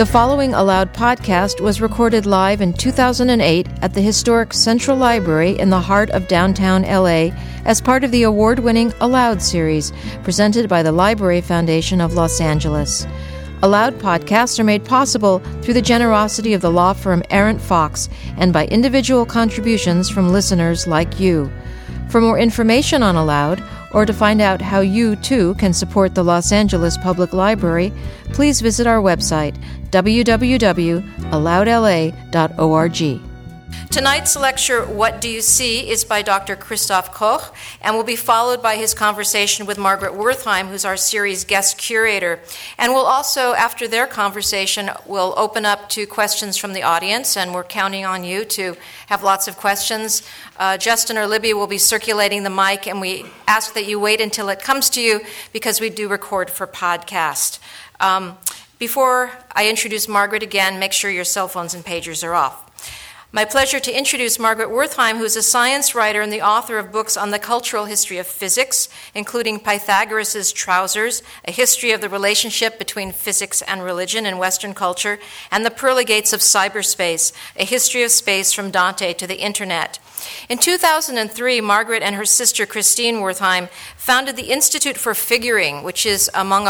The following Aloud podcast was recorded live in 2008 at the historic Central Library in the heart of downtown LA as part of the award-winning Aloud series presented by the Library Foundation of Los Angeles. Aloud podcasts are made possible through the generosity of the law firm Arent Fox and by individual contributions from listeners like you. For more information on Aloud, or to find out how you, too, can support the Los Angeles Public Library, please visit our website, www.aloudla.org. Tonight's lecture, What Do You See?, is by Dr. Christoph Koch and will be followed by his conversation with Margaret Wertheim, who's our series guest curator. And we'll also, after their conversation, we'll open up to questions from the audience, and we're counting on you to have lots of questions. Justin or Libby will be circulating the mic, and we ask that you wait until it comes to you because we do record for podcast. Before I introduce Margaret again, make sure your cell phones and pagers are off. My pleasure to introduce Margaret Wertheim, who is a science writer and the author of books on the cultural history of physics, including Pythagoras' Trousers, A History of the Relationship Between Physics and Religion in Western Culture, and The Pearly Gates of Cyberspace, A History of Space from Dante to the Internet. In 2003, Margaret and her sister Christine Wertheim founded the Institute for Figuring, which is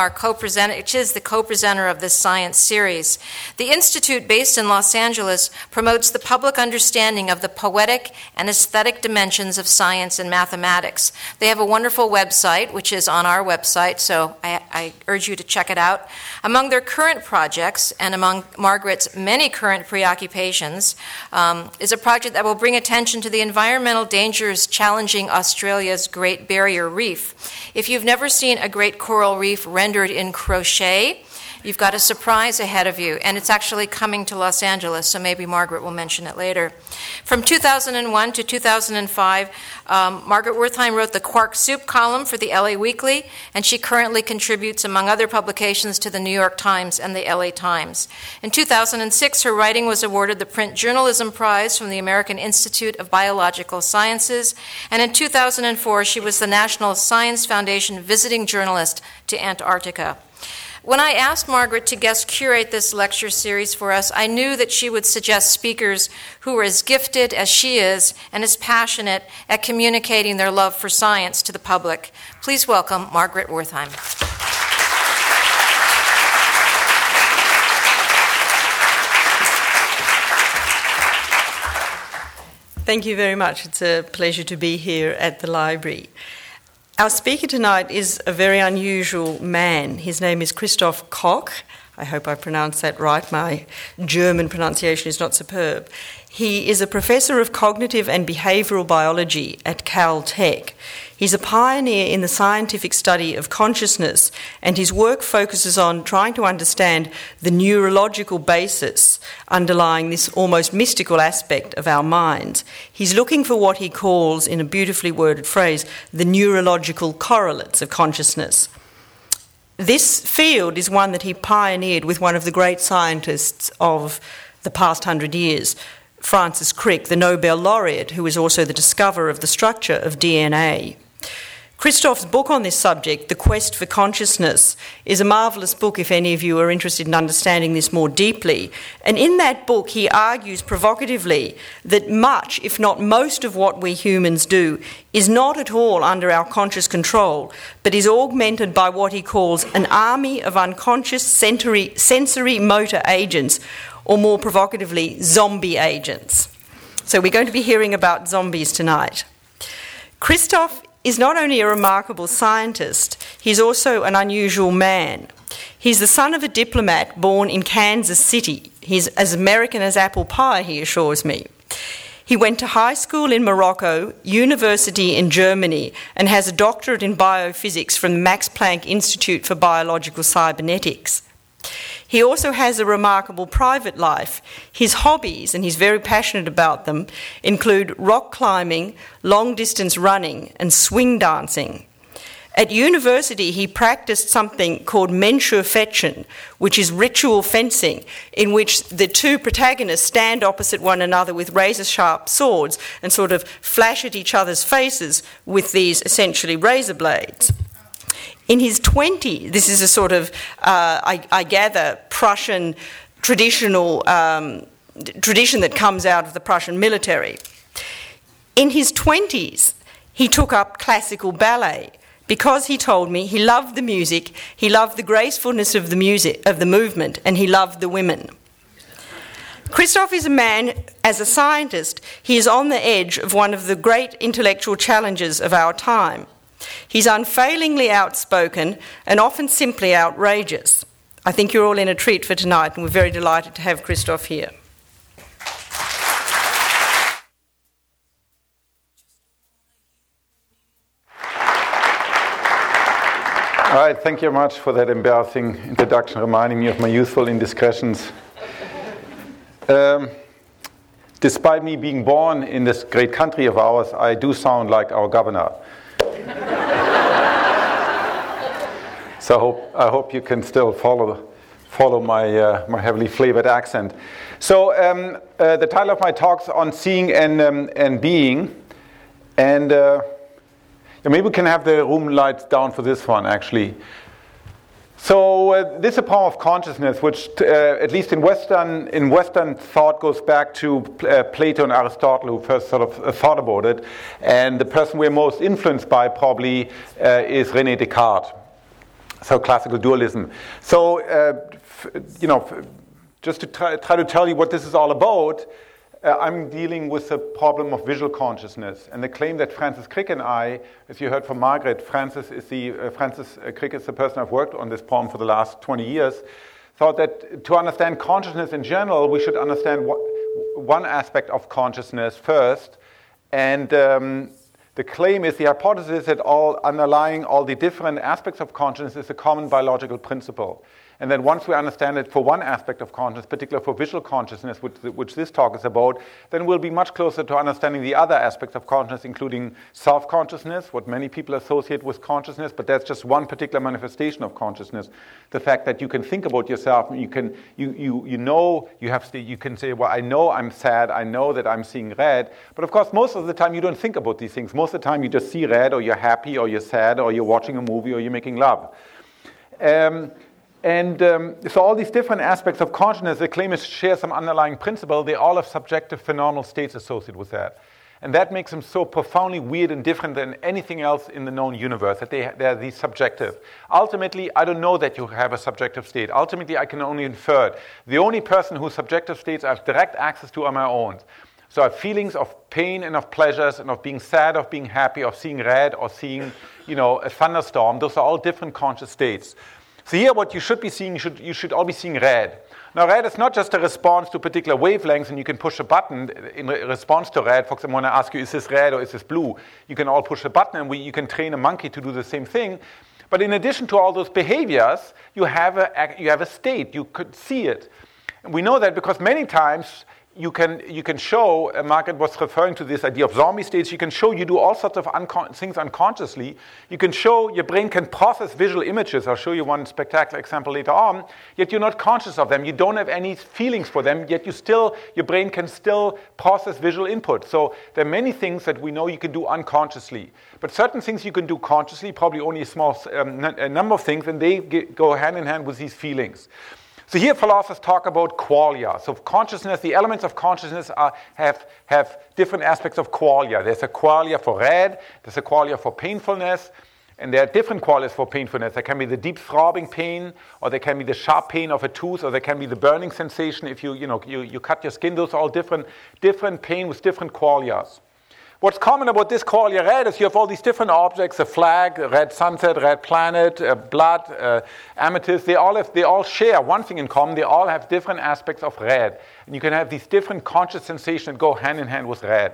the co-presenter of this science series. The institute, based in Los Angeles, promotes the public understanding of the poetic and aesthetic dimensions of science and mathematics. They have a wonderful website, which is on our website, so I urge you to check it out. Among their current projects, and among Margaret's many current preoccupations, is a project that will bring attention to the environmental dangers challenging Australia's Great Barrier Reef. If you've never seen a great coral reef rendered in crochet, you've got a surprise ahead of you, and it's actually coming to Los Angeles, so maybe Margaret will mention it later. From 2001 to 2005, Margaret Wertheim wrote the Quark Soup column for the LA Weekly, and she currently contributes, among other publications, to the New York Times and the LA Times. In 2006, her writing was awarded the Print Journalism Prize from the American Institute of Biological Sciences, and in 2004, she was the National Science Foundation visiting journalist to Antarctica. When I asked Margaret to guest curate this lecture series for us, I knew that she would suggest speakers who were as gifted as she is and as passionate at communicating their love for science to the public. Please welcome Margaret Wertheim. Thank you very much. It's a pleasure to be here at the library. Our speaker tonight is a very unusual man. His name is Christoph Koch. I hope I pronounced that right. My German pronunciation is not superb. He is a professor of cognitive and behavioural biology at Caltech. He's a pioneer in the scientific study of consciousness, and his work focuses on trying to understand the neurological basis underlying this almost mystical aspect of our minds. He's looking for what he calls, in a beautifully worded phrase, the neurological correlates of consciousness. This field is one that he pioneered with one of the great scientists of the past 100 years, Francis Crick, the Nobel laureate, who is also the discoverer of the structure of DNA. Christoph's book on this subject, The Quest for Consciousness, is a marvellous book if any of you are interested in understanding this more deeply. And in that book, he argues provocatively that much, if not most, of what we humans do is not at all under our conscious control, but is augmented by what he calls an army of unconscious sensory motor agents, or more provocatively, zombie agents. So we're going to be hearing about zombies tonight. Christoph is not only a remarkable scientist, he's also an unusual man. He's the son of a diplomat born in Kansas City. He's as American as apple pie, he assures me. He went to high school in Morocco, university in Germany, and has a doctorate in biophysics from the Max Planck Institute for Biological Cybernetics. He also has a remarkable private life. His hobbies, and he's very passionate about them, include rock climbing, long-distance running, and swing dancing. At university, he practiced something called Menschurfechten, which is ritual fencing, in which the two protagonists stand opposite one another with razor-sharp swords and sort of flash at each other's faces with these essentially razor blades. In his 20s, this is a sort of, I gather, Prussian tradition that comes out of the Prussian military. In his 20s, he took up classical ballet because he told me he loved the music, he loved the gracefulness of the music, of the movement, and he loved the women. Christoph is a man, as a scientist, he is on the edge of one of the great intellectual challenges of our time. He's unfailingly outspoken and often simply outrageous. I think you're all in a treat for tonight, and we're very delighted to have Christoph here. All right, thank you very much for that embarrassing introduction, reminding me of my youthful indiscretions. Despite me being born in this great country of ours, I do sound like our governor. So I hope you can still follow my heavily flavored accent. So the title of my talk's on seeing and being, and maybe we can have the room lights down for this one, actually. So this is a poem of consciousness, which at least in Western thought goes back to Plato and Aristotle, who first sort of thought about it. And the person we're most influenced by probably is René Descartes. So classical dualism. So just to try to tell you what this is all about, I'm dealing with the problem of visual consciousness, and the claim that Francis Crick and I, as you heard from Margaret, Francis Crick is the person I've worked on this poem for the last 20 years, thought that to understand consciousness in general, we should understand one aspect of consciousness first, and the claim is, the hypothesis that underlying all the different aspects of consciousness is a common biological principle. And then once we understand it for one aspect of consciousness, particularly for visual consciousness, which this talk is about, then we'll be much closer to understanding the other aspects of consciousness, including self-consciousness, what many people associate with consciousness, but that's just one particular manifestation of consciousness. The fact that you can think about yourself, you can say, well, I know I'm sad, I know that I'm seeing red, but of course most of the time you don't think about these things. Most of the time you just see red, or you're happy, or you're sad, or you're watching a movie, or you're making love. So all these different aspects of consciousness, the claim is share some underlying principle. They all have subjective phenomenal states associated with that. And that makes them so profoundly weird and different than anything else in the known universe, that they're these subjective. Ultimately, I don't know that you have a subjective state. Ultimately, I can only infer it. The only person whose subjective states I have direct access to are my own. So I have feelings of pain and of pleasures and of being sad, of being happy, of seeing red, or seeing, a thunderstorm. Those are all different conscious states. So here what you should be seeing, you should all be seeing red. Now red is not just a response to particular wavelengths, and you can push a button in response to red. For example, when I ask you, is this red or is this blue? You can all push a button, and you can train a monkey to do the same thing. But in addition to all those behaviors, you have a state. You could see it. And we know that because many times you can show, Margaret was referring to this idea of zombie states, you can show you do all sorts of things unconsciously. You can show your brain can process visual images. I'll show you one spectacular example later on, yet you're not conscious of them. You don't have any feelings for them, yet your brain can still process visual input. So there are many things that we know you can do unconsciously. But certain things you can do consciously, probably only a small number of things, and they go hand in hand with these feelings. So here philosophers talk about qualia. So consciousness, the elements of consciousness have different aspects of qualia. There's a qualia for red, there's a qualia for painfulness, and there are different qualities for painfulness. There can be the deep throbbing pain, or there can be the sharp pain of a tooth, or there can be the burning sensation if you cut your skin. Those are all different pain with different qualias. What's common about this qualia red is you have all these different objects, a flag, a red sunset, red planet, blood, amethyst. They all share one thing in common. They all have different aspects of red. And you can have these different conscious sensations that go hand in hand with red.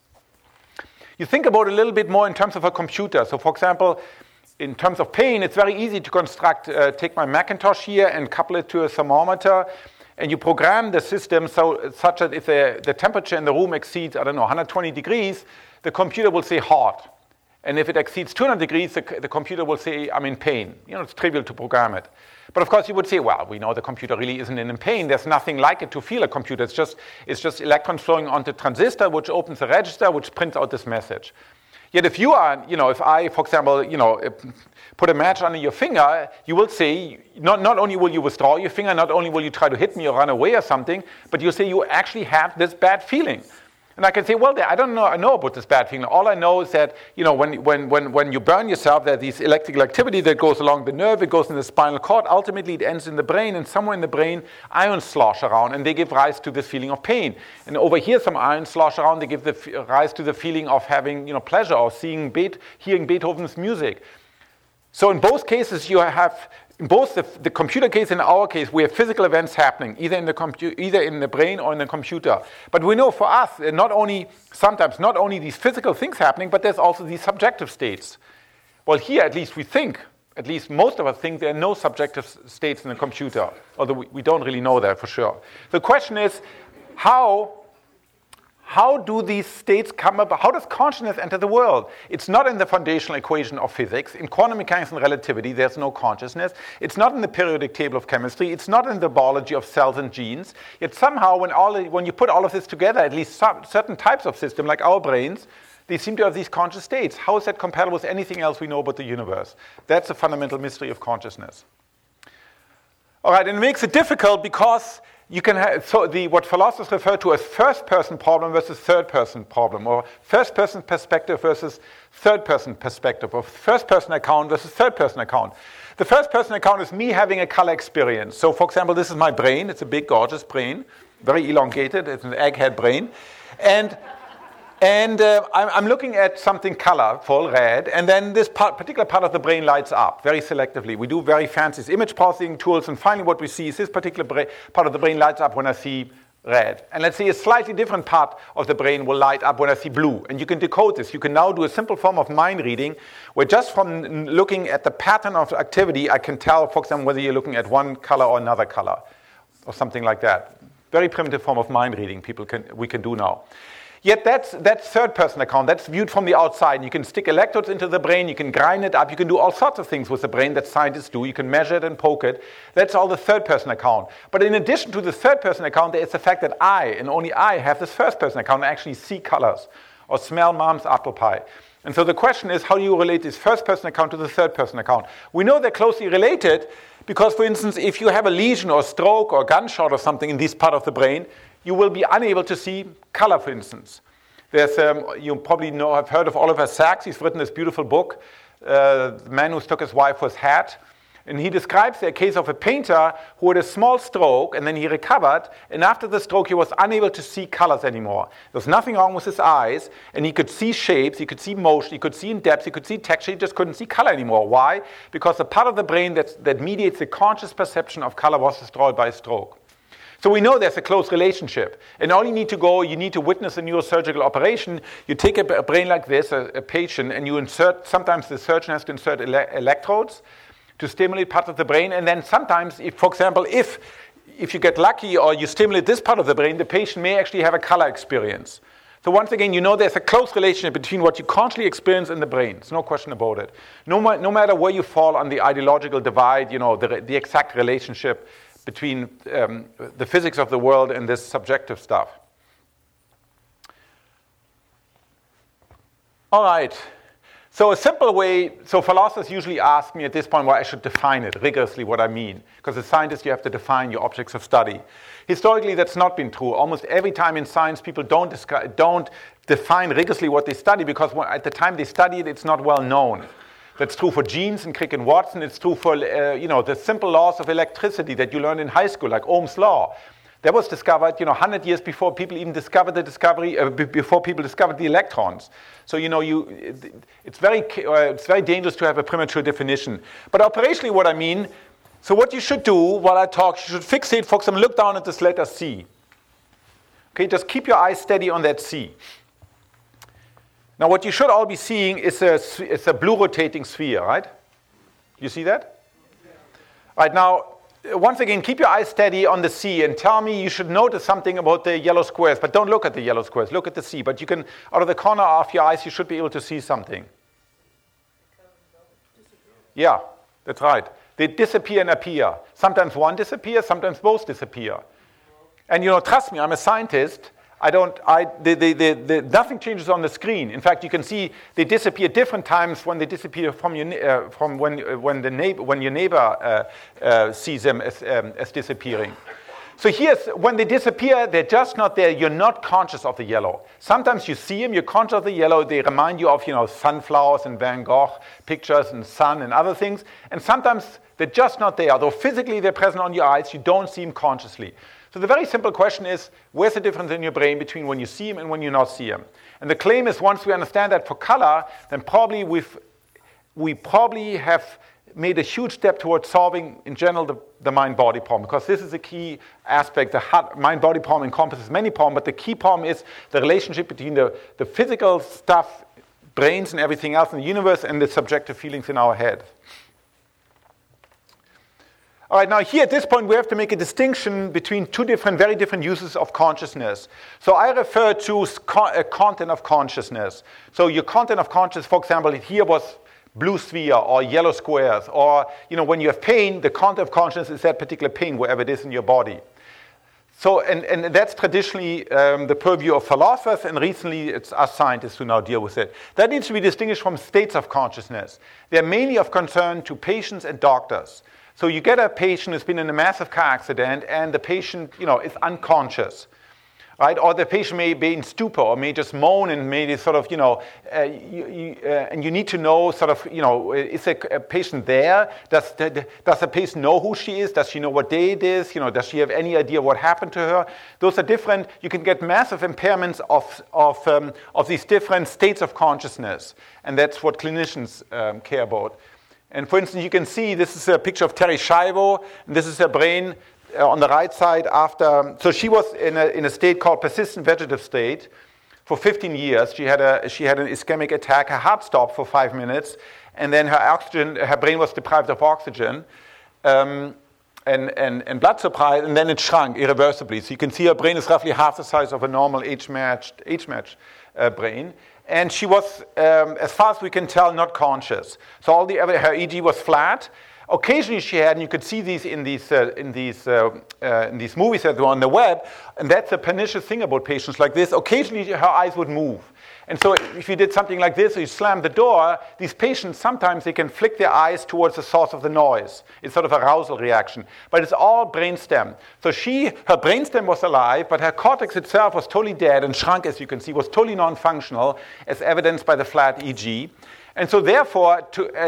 You think about it a little bit more in terms of a computer. So for example, in terms of pain, it's very easy to construct, take my Macintosh here and couple it to a thermometer, and you program the system such that if the temperature in the room exceeds, 120 degrees, the computer will say hot. And if it exceeds 200 degrees, the computer will say, I'm in pain. It's trivial to program it. But of course you would say, well, we know the computer really isn't in pain. There's nothing like it to feel a computer. It's just electrons flowing onto a transistor, which opens a register, which prints out this message. Yet if you are, if I, for example, put a match under your finger, you will say, not only will you withdraw your finger, not only will you try to hit me or run away or something, but you'll say you actually have this bad feeling. And I can say, well, I don't know. I know about this bad feeling. All I know is that, when you burn yourself, there's this electrical activity that goes along the nerve. It goes in the spinal cord. Ultimately, it ends in the brain. And somewhere in the brain, ions slosh around, and they give rise to this feeling of pain. And over here, some ions slosh around. They give rise to the feeling of having, pleasure or hearing Beethoven's music. So in both cases, you have. In both the computer case and our case, we have physical events happening, either in the brain or in the computer. But we know for us, not only these physical things happening, but there's also these subjective states. Well, here at least most of us think there are no subjective states in the computer, although we don't really know that for sure. The question is, how do these states come about? How does consciousness enter the world? It's not in the foundational equation of physics. In quantum mechanics and relativity, there's no consciousness. It's not in the periodic table of chemistry. It's not in the biology of cells and genes. Yet somehow, when you put all of this together, at least certain types of systems, like our brains, they seem to have these conscious states. How is that compatible with anything else we know about the universe? That's a fundamental mystery of consciousness. All right, and it makes it difficult because you can have what philosophers refer to as first-person problem versus third-person problem, or first-person perspective versus third-person perspective, or first-person account versus third-person account. The first-person account is me having a color experience. So, for example, this is my brain. It's a big, gorgeous brain, very elongated. It's an egghead brain, and I'm looking at something colorful, red, and then this particular part of the brain lights up very selectively. We do very fancy image processing tools, and finally what we see is this particular part of the brain lights up when I see red. And let's say a slightly different part of the brain will light up when I see blue. And you can decode this. You can now do a simple form of mind reading, where just from looking at the pattern of activity, I can tell, for example, whether you're looking at one color or another color, or something like that. Very primitive form of mind reading we can do now. Yet that's third-person account. That's viewed from the outside. You can stick electrodes into the brain. You can grind it up. You can do all sorts of things with the brain that scientists do. You can measure it and poke it. That's all the third-person account. But in addition to the third-person account, there is the fact that I, and only I, have this first-person account and actually see colors or smell mom's apple pie. And so the question is, how do you relate this first-person account to the third-person account? We know they're closely related because, for instance, if you have a lesion or a stroke or a gunshot or something in this part of the brain, you will be unable to see color, for instance. There's, you probably have heard of Oliver Sacks. He's written this beautiful book, The Man Who Took His Wife for His Hat. And he describes the case of a painter who had a small stroke, and then he recovered, and after the stroke he was unable to see colors anymore. There was nothing wrong with his eyes, and he could see shapes, he could see motion, he could see in depth, he could see texture, he just couldn't see color anymore. Why? Because the part of the brain that mediates the conscious perception of color was destroyed by a stroke. So we know there's a close relationship. And all you need to witness a neurosurgical operation. You take a brain like this, a patient, and you insert, sometimes the surgeon has to insert electrodes to stimulate parts of the brain. And then sometimes, for example, if you get lucky or you stimulate this part of the brain, the patient may actually have a color experience. So once again, there's a close relationship between what you consciously experience in the brain. There's no question about it. No matter where you fall on the ideological divide, the exact relationship between the physics of the world and this subjective stuff. All right. So a simple way, philosophers usually ask me at this point why I should define it rigorously, what I mean. Because as scientists, you have to define your objects of study. Historically, that's not been true. Almost every time in science, people don't define rigorously what they study, because at the time they study it, it's not well known. That's true for Jeans and Crick and Watson. It's true for the simple laws of electricity that you learn in high school, like Ohm's law. That was discovered 100 years before people even discovered before people discovered the electrons. So it's very dangerous to have a premature definition. But operationally, what I mean, so what you should do while I talk, you should fixate, for example, look down at this letter C. Okay, just keep your eyes steady on that C. Now, what you should all be seeing is a blue rotating sphere, right? You see that? Right, now, once again, keep your eyes steady on the C and tell me you should notice something about the yellow squares, but don't look at the yellow squares, look at the C. But you can, out of the corner of your eyes, you should be able to see something. Yeah, that's right. They disappear and appear. Sometimes one disappears, sometimes both disappear. And trust me, I'm a scientist. Nothing changes on the screen. In fact, you can see they disappear different times when they disappear from when your neighbor sees them as disappearing. So here's when they disappear, they're just not there. You're not conscious of the yellow. Sometimes you see them, you're conscious of the yellow. They remind you of sunflowers and Van Gogh pictures and sun and other things. And sometimes they're just not there. Although physically they're present on your eyes, you don't see them consciously. So the very simple question is, where's the difference in your brain between when you see them and when you not see them? And the claim is once we understand that for color, then probably we probably have made a huge step towards solving, in general, the mind-body problem, because this is a key aspect. The mind-body problem encompasses many problems, but the key problem is the relationship between the physical stuff, brains and everything else in the universe, and the subjective feelings in our head. All right, now here at this point we have to make a distinction between two very different uses of consciousness. So I refer to content of consciousness. So your content of consciousness, for example, here was blue sphere or yellow squares, or when you have pain, the content of consciousness is that particular pain wherever it is in your body. So and that's traditionally the purview of philosophers, and recently it's us scientists who now deal with it. That needs to be distinguished from states of consciousness. They're mainly of concern to patients and doctors. So you get a patient who's been in a massive car accident, and the patient is unconscious. Right? Or the patient may be in stupor, or may just moan, and may sort of, and you need to know, sort of, is a patient there? Does the patient know who she is? Does she know what day it is? Does she have any idea what happened to her? Those are different. You can get massive impairments of these different states of consciousness, and that's what clinicians care about. And for instance, you can see this is a picture of Terri Schiavo, and this is her brain. On the right side after, so she was in a state called persistent vegetative state for 15 years. She had an ischemic attack. Her heart stopped for 5 minutes, and then her brain was deprived of oxygen and blood supply, and then it shrunk irreversibly. So you can see her brain is roughly half the size of a normal age-matched brain. And she was, as far as we can tell, not conscious. So her EEG was flat. Occasionally she had, and you could see these in these movies that were on the web, and that's a pernicious thing about patients like this. Occasionally her eyes would move. And so if you did something like this, or you slammed the door, these patients, sometimes they can flick their eyes towards the source of the noise. It's sort of an arousal reaction. But it's all brainstem. So her brainstem was alive, but her cortex itself was totally dead and shrunk, as you can see, was totally non-functional, as evidenced by the flat EEG. And so therefore,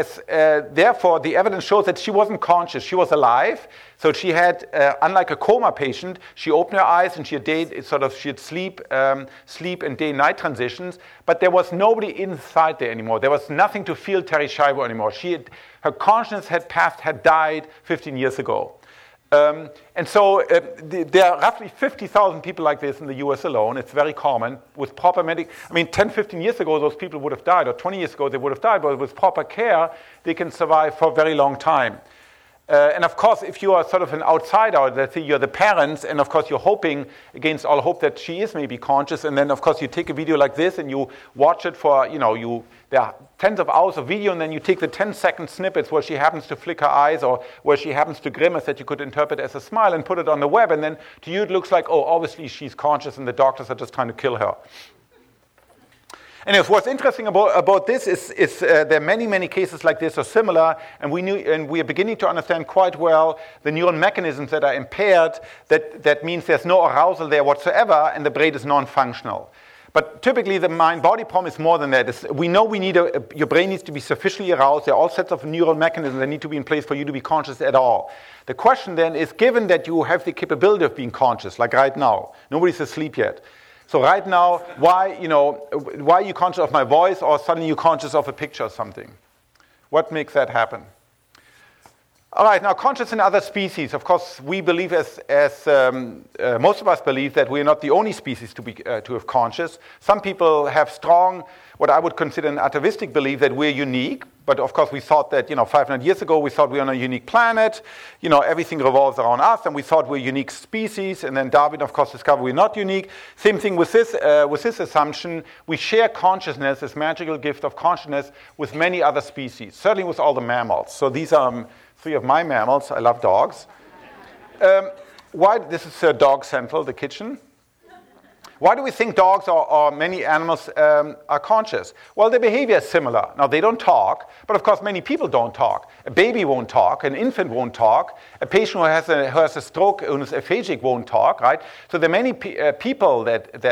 the evidence shows that she wasn't conscious. She was alive. So she had, unlike a coma patient, she opened her eyes and she had sleep and day-night transitions. But there was nobody inside there anymore. There was nothing to feel Terri Schiavo anymore. Her consciousness had died 15 years ago. And so there are roughly 50,000 people like this in the US alone. It's very common. With proper 10, 15 years ago, those people would have died, or 20 years ago, they would have died, but with proper care, they can survive for a very long time. And of course, if you are sort of an outsider, let's say you're the parents, and of course you're hoping against all hope that she is maybe conscious, and then of course you take a video like this and you watch it for, there are tens of hours of video, and then you take the 10-second snippets where she happens to flick her eyes or where she happens to grimace that you could interpret as a smile and put it on the web, and then to you it looks like, oh, obviously she's conscious and the doctors are just trying to kill her. And what's interesting about this is there are many, many cases like this or similar, and we are beginning to understand quite well the neural mechanisms that are impaired. That means there's no arousal there whatsoever, and the brain is non-functional. But typically, the mind-body problem is more than that. We know your brain needs to be sufficiently aroused. There are all sets of neural mechanisms that need to be in place for you to be conscious at all. The question then is, given that you have the capability of being conscious, like right now, nobody's asleep yet. So right now, why are you conscious of my voice, or suddenly you're conscious of a picture or something? What makes that happen? All right, now conscious in other species. Of course, we believe, as most of us believe, that we're not the only species to have conscious. Some people have strong, what I would consider an atavistic belief that we're unique. But of course, we thought that 500 years ago, we thought we were on a unique planet. Everything revolves around us, and we thought we're a unique species. And then Darwin, of course, discovered we're not unique. Same thing with this assumption. We share consciousness, this magical gift of consciousness, with many other species. Certainly with all the mammals. So these are 3 of my mammals. I love dogs. This is Dog Central, the kitchen. Why do we think dogs or many animals are conscious? Well, their behavior is similar. Now, they don't talk, but of course, many people don't talk. A baby won't talk. An infant won't talk. A patient who has a stroke and is aphagic won't talk, right? So there are many people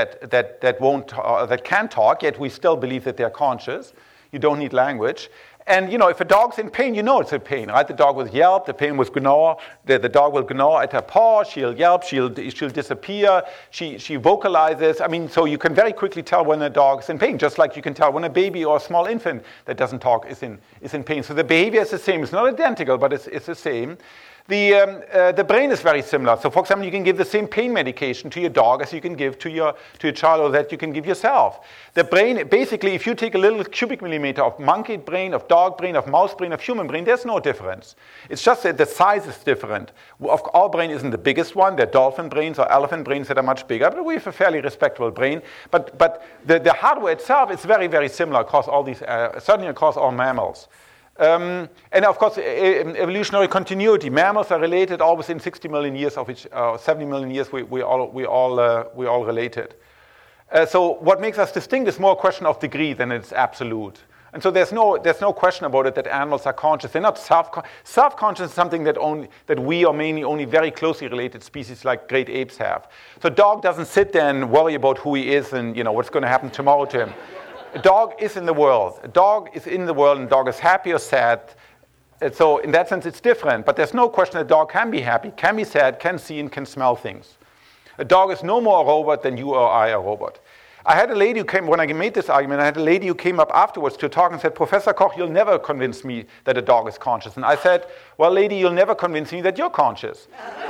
that can talk, yet we still believe that they're conscious. You don't need language. And, if a dog's in pain, it's in pain, right? The dog will yelp, the pain will gnaw, the dog will gnaw at her paw, she'll yelp, she'll disappear, she vocalizes. So you can very quickly tell when a dog is in pain, just like you can tell when a baby or a small infant that doesn't talk is in pain. So the behavior is the same. It's not identical, but it's the same. The brain is very similar. So, for example, you can give the same pain medication to your dog as you can give to your child, or that you can give yourself. The brain, basically, if you take a little cubic millimeter of monkey brain, of dog brain, of mouse brain, of human brain, there's no difference. It's just that the size is different. Our brain isn't the biggest one. There are dolphin brains or elephant brains that are much bigger, but we have a fairly respectable brain. But the hardware itself is very, very similar across all these, certainly across all mammals. And of course, evolutionary continuity. Mammals are related all within 60 million years of each, 70 million years. We all related. So what makes us distinct is more a question of degree than it's absolute. And so there's no question about it that animals are conscious. They're not self-conscious. Is something that we or mainly only very closely related species like great apes have. So a dog doesn't sit there and worry about who he is and what's going to happen tomorrow to him. A dog is in the world. A dog is in the world, and a dog is happy or sad. And so in that sense, it's different. But there's no question a dog can be happy, can be sad, can see, and can smell things. A dog is no more a robot than you or I are a robot. I had a lady who came, when I made this argument, I had a lady who came up afterwards to talk and said, Professor Koch, you'll never convince me that a dog is conscious. And I said, well, lady, you'll never convince me that you're conscious.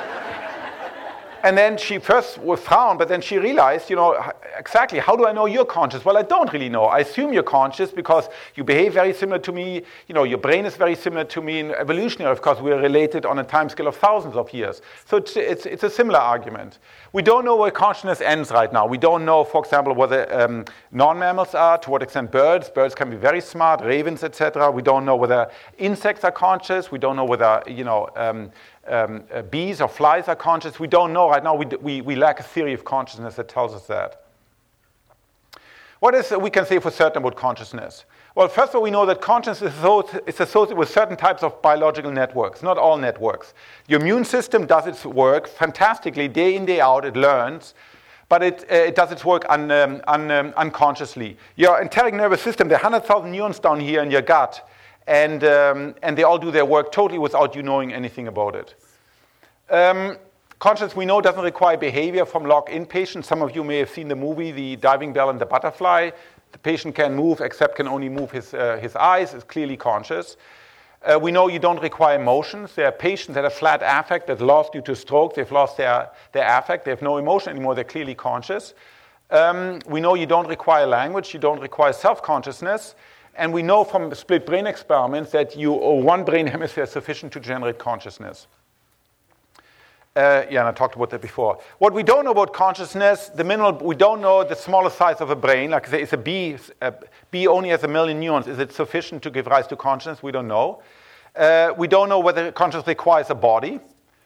And then she first frowned, but then she realized, exactly, how do I know you're conscious? Well, I don't really know. I assume you're conscious because you behave very similar to me. Your brain is very similar to me. And evolutionary, of course, we're related on a time scale of thousands of years. So it's a similar argument. We don't know where consciousness ends right now. We don't know, for example, whether non-mammals are, to what extent birds. Birds can be very smart, ravens, etc. We don't know whether insects are conscious. We don't know whether, bees or flies are conscious. We don't know right now. We lack a theory of consciousness that tells us that. What is we can say for certain about consciousness? Well, first of all, we know that consciousness is associated with certain types of biological networks, not all networks. Your immune system does its work fantastically, day in, day out, it learns, but it does its work unconsciously. Your enteric nervous system, there are 100,000 neurons down here in your gut, and they all do their work totally without you knowing anything about it. Consciousness, we know, doesn't require behavior from lock-in patients. Some of you may have seen the movie, The Diving Bell and the Butterfly. The patient can move, except can only move his eyes, is clearly conscious. We know you don't require emotions. There are patients that have flat affect that lost due to stroke. They've lost their affect. They have no emotion anymore. They're clearly conscious. We know you don't require language. You don't require self-consciousness. And we know from split brain experiments that one brain hemisphere is sufficient to generate consciousness. And I talked about that before. What we don't know about consciousness, we don't know the smallest size of a brain. Like I say, is a bee only has 1 million neurons. Is it sufficient to give rise to consciousness? We don't know. We don't know whether consciousness requires a body.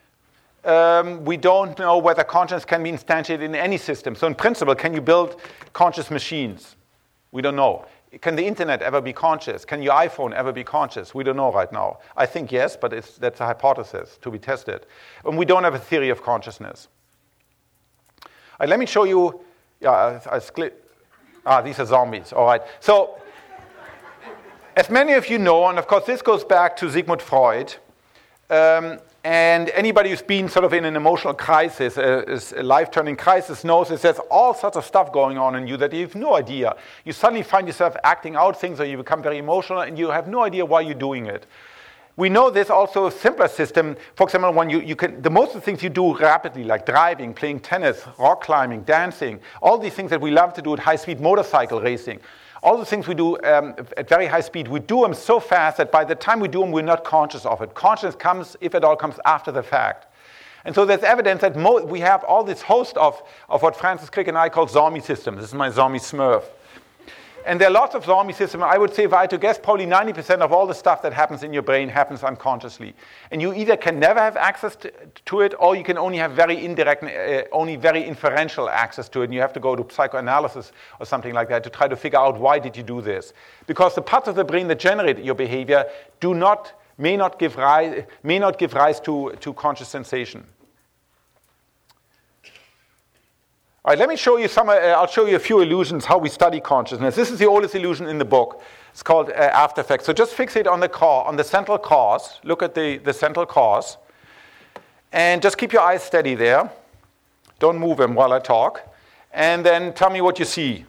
We don't know whether consciousness can be instantiated in any system. So in principle, can you build conscious machines? We don't know. Can the internet ever be conscious? Can your iPhone ever be conscious? We don't know right now. I think yes, but that's a hypothesis to be tested. And we don't have a theory of consciousness. Let me show you. These are zombies. All right. So, as many of you know, and of course this goes back to Sigmund Freud, and anybody who's been sort of in an emotional crisis, a life-turning crisis, knows that there's all sorts of stuff going on in you that you have no idea. You suddenly find yourself acting out things, or you become very emotional, and you have no idea why you're doing it. We know there's also a simpler system. For example, when most of the things you do rapidly, like driving, playing tennis, rock climbing, dancing, all these things that we love to do at high-speed motorcycle racing, all the things we do at very high speed, we do them so fast that by the time we do them, we're not conscious of it. Consciousness comes, if it all comes, after the fact. And so there's evidence that we have all this host of what Francis Crick and I call zombie systems. This is my zombie Smurf. And there are lots of zombie systems. I would say, if I had to guess, probably 90% of all the stuff that happens in your brain happens unconsciously. And you either can never have access to it, or you can only have very indirect, only very inferential access to it. And you have to go to psychoanalysis or something like that to try to figure out why did you do this. Because the parts of the brain that generate your behavior may not give rise to conscious sensation. All right, let me show you I'll show you a few illusions, how we study consciousness. This is the oldest illusion in the book. It's called after effects. So just fixate on the central cause. Look at the central cause. And just keep your eyes steady there. Don't move them while I talk. And then tell me what you see.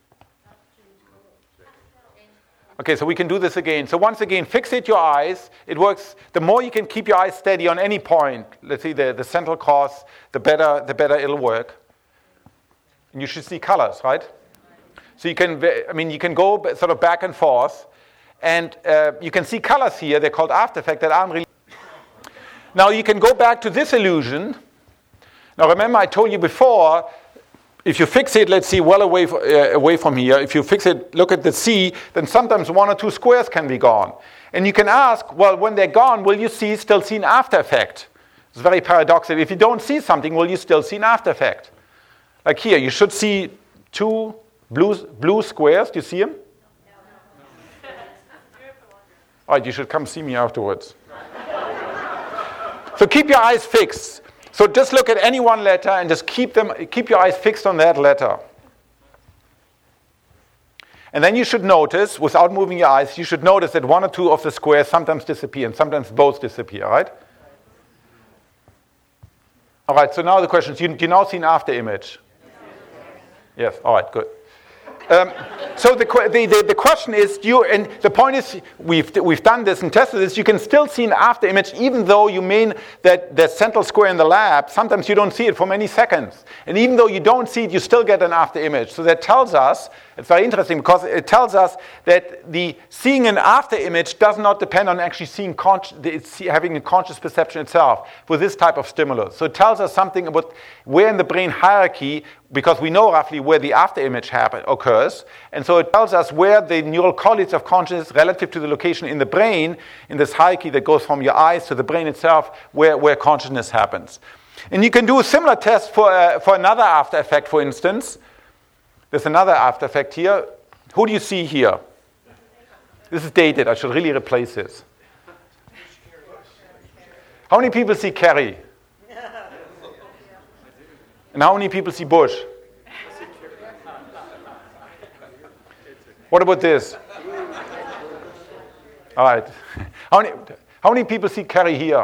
Okay, so we can do this again. So once again, fixate your eyes. It works. The more you can keep your eyes steady on any point, let's see the central cause, the better it'll work. And you should see colors, right? So you can go sort of back and forth, and you can see colors here. They're called after effects that aren't really. Now you can go back to this illusion. Now remember, I told you before, if you fixate, let's see, well away from here. If you fixate, look at the sea, then sometimes 1 or 2 squares can be gone. And you can ask, well, when they're gone, will you still see an after effect? It's very paradoxical. If you don't see something, will you still see an after effect? Like here, you should see 2 blue squares. Do you see them? All right, you should come see me afterwards. So keep your eyes fixed. So just look at any one letter and just keep your eyes fixed on that letter. And then you should notice, without moving your eyes, you should notice that 1 or 2 of the squares sometimes disappear and sometimes both disappear, right? All right, so now the question is, do you now see an after image? Yes, all right, good. So the question is, and the point is, we've done this and tested this, you can still see an after image even though you mean that the central square in the lab, sometimes you don't see it for many seconds. And even though you don't see it, you still get an after image. So that tells us, it's very interesting because it tells us that the seeing an after image does not depend on actually having a conscious perception itself with this type of stimulus. So it tells us something about where in the brain hierarchy, because we know roughly where the after image occurs, and so it tells us where the neural correlates of consciousness relative to the location in the brain, in this hierarchy that goes from your eyes to the brain itself, where consciousness happens. And you can do a similar test for another after effect, for instance. There's another after effect here. Who do you see here? This is dated. I should really replace this. How many people see Kerry? And how many people see Bush? What about this? All right. How many people see Kerry here?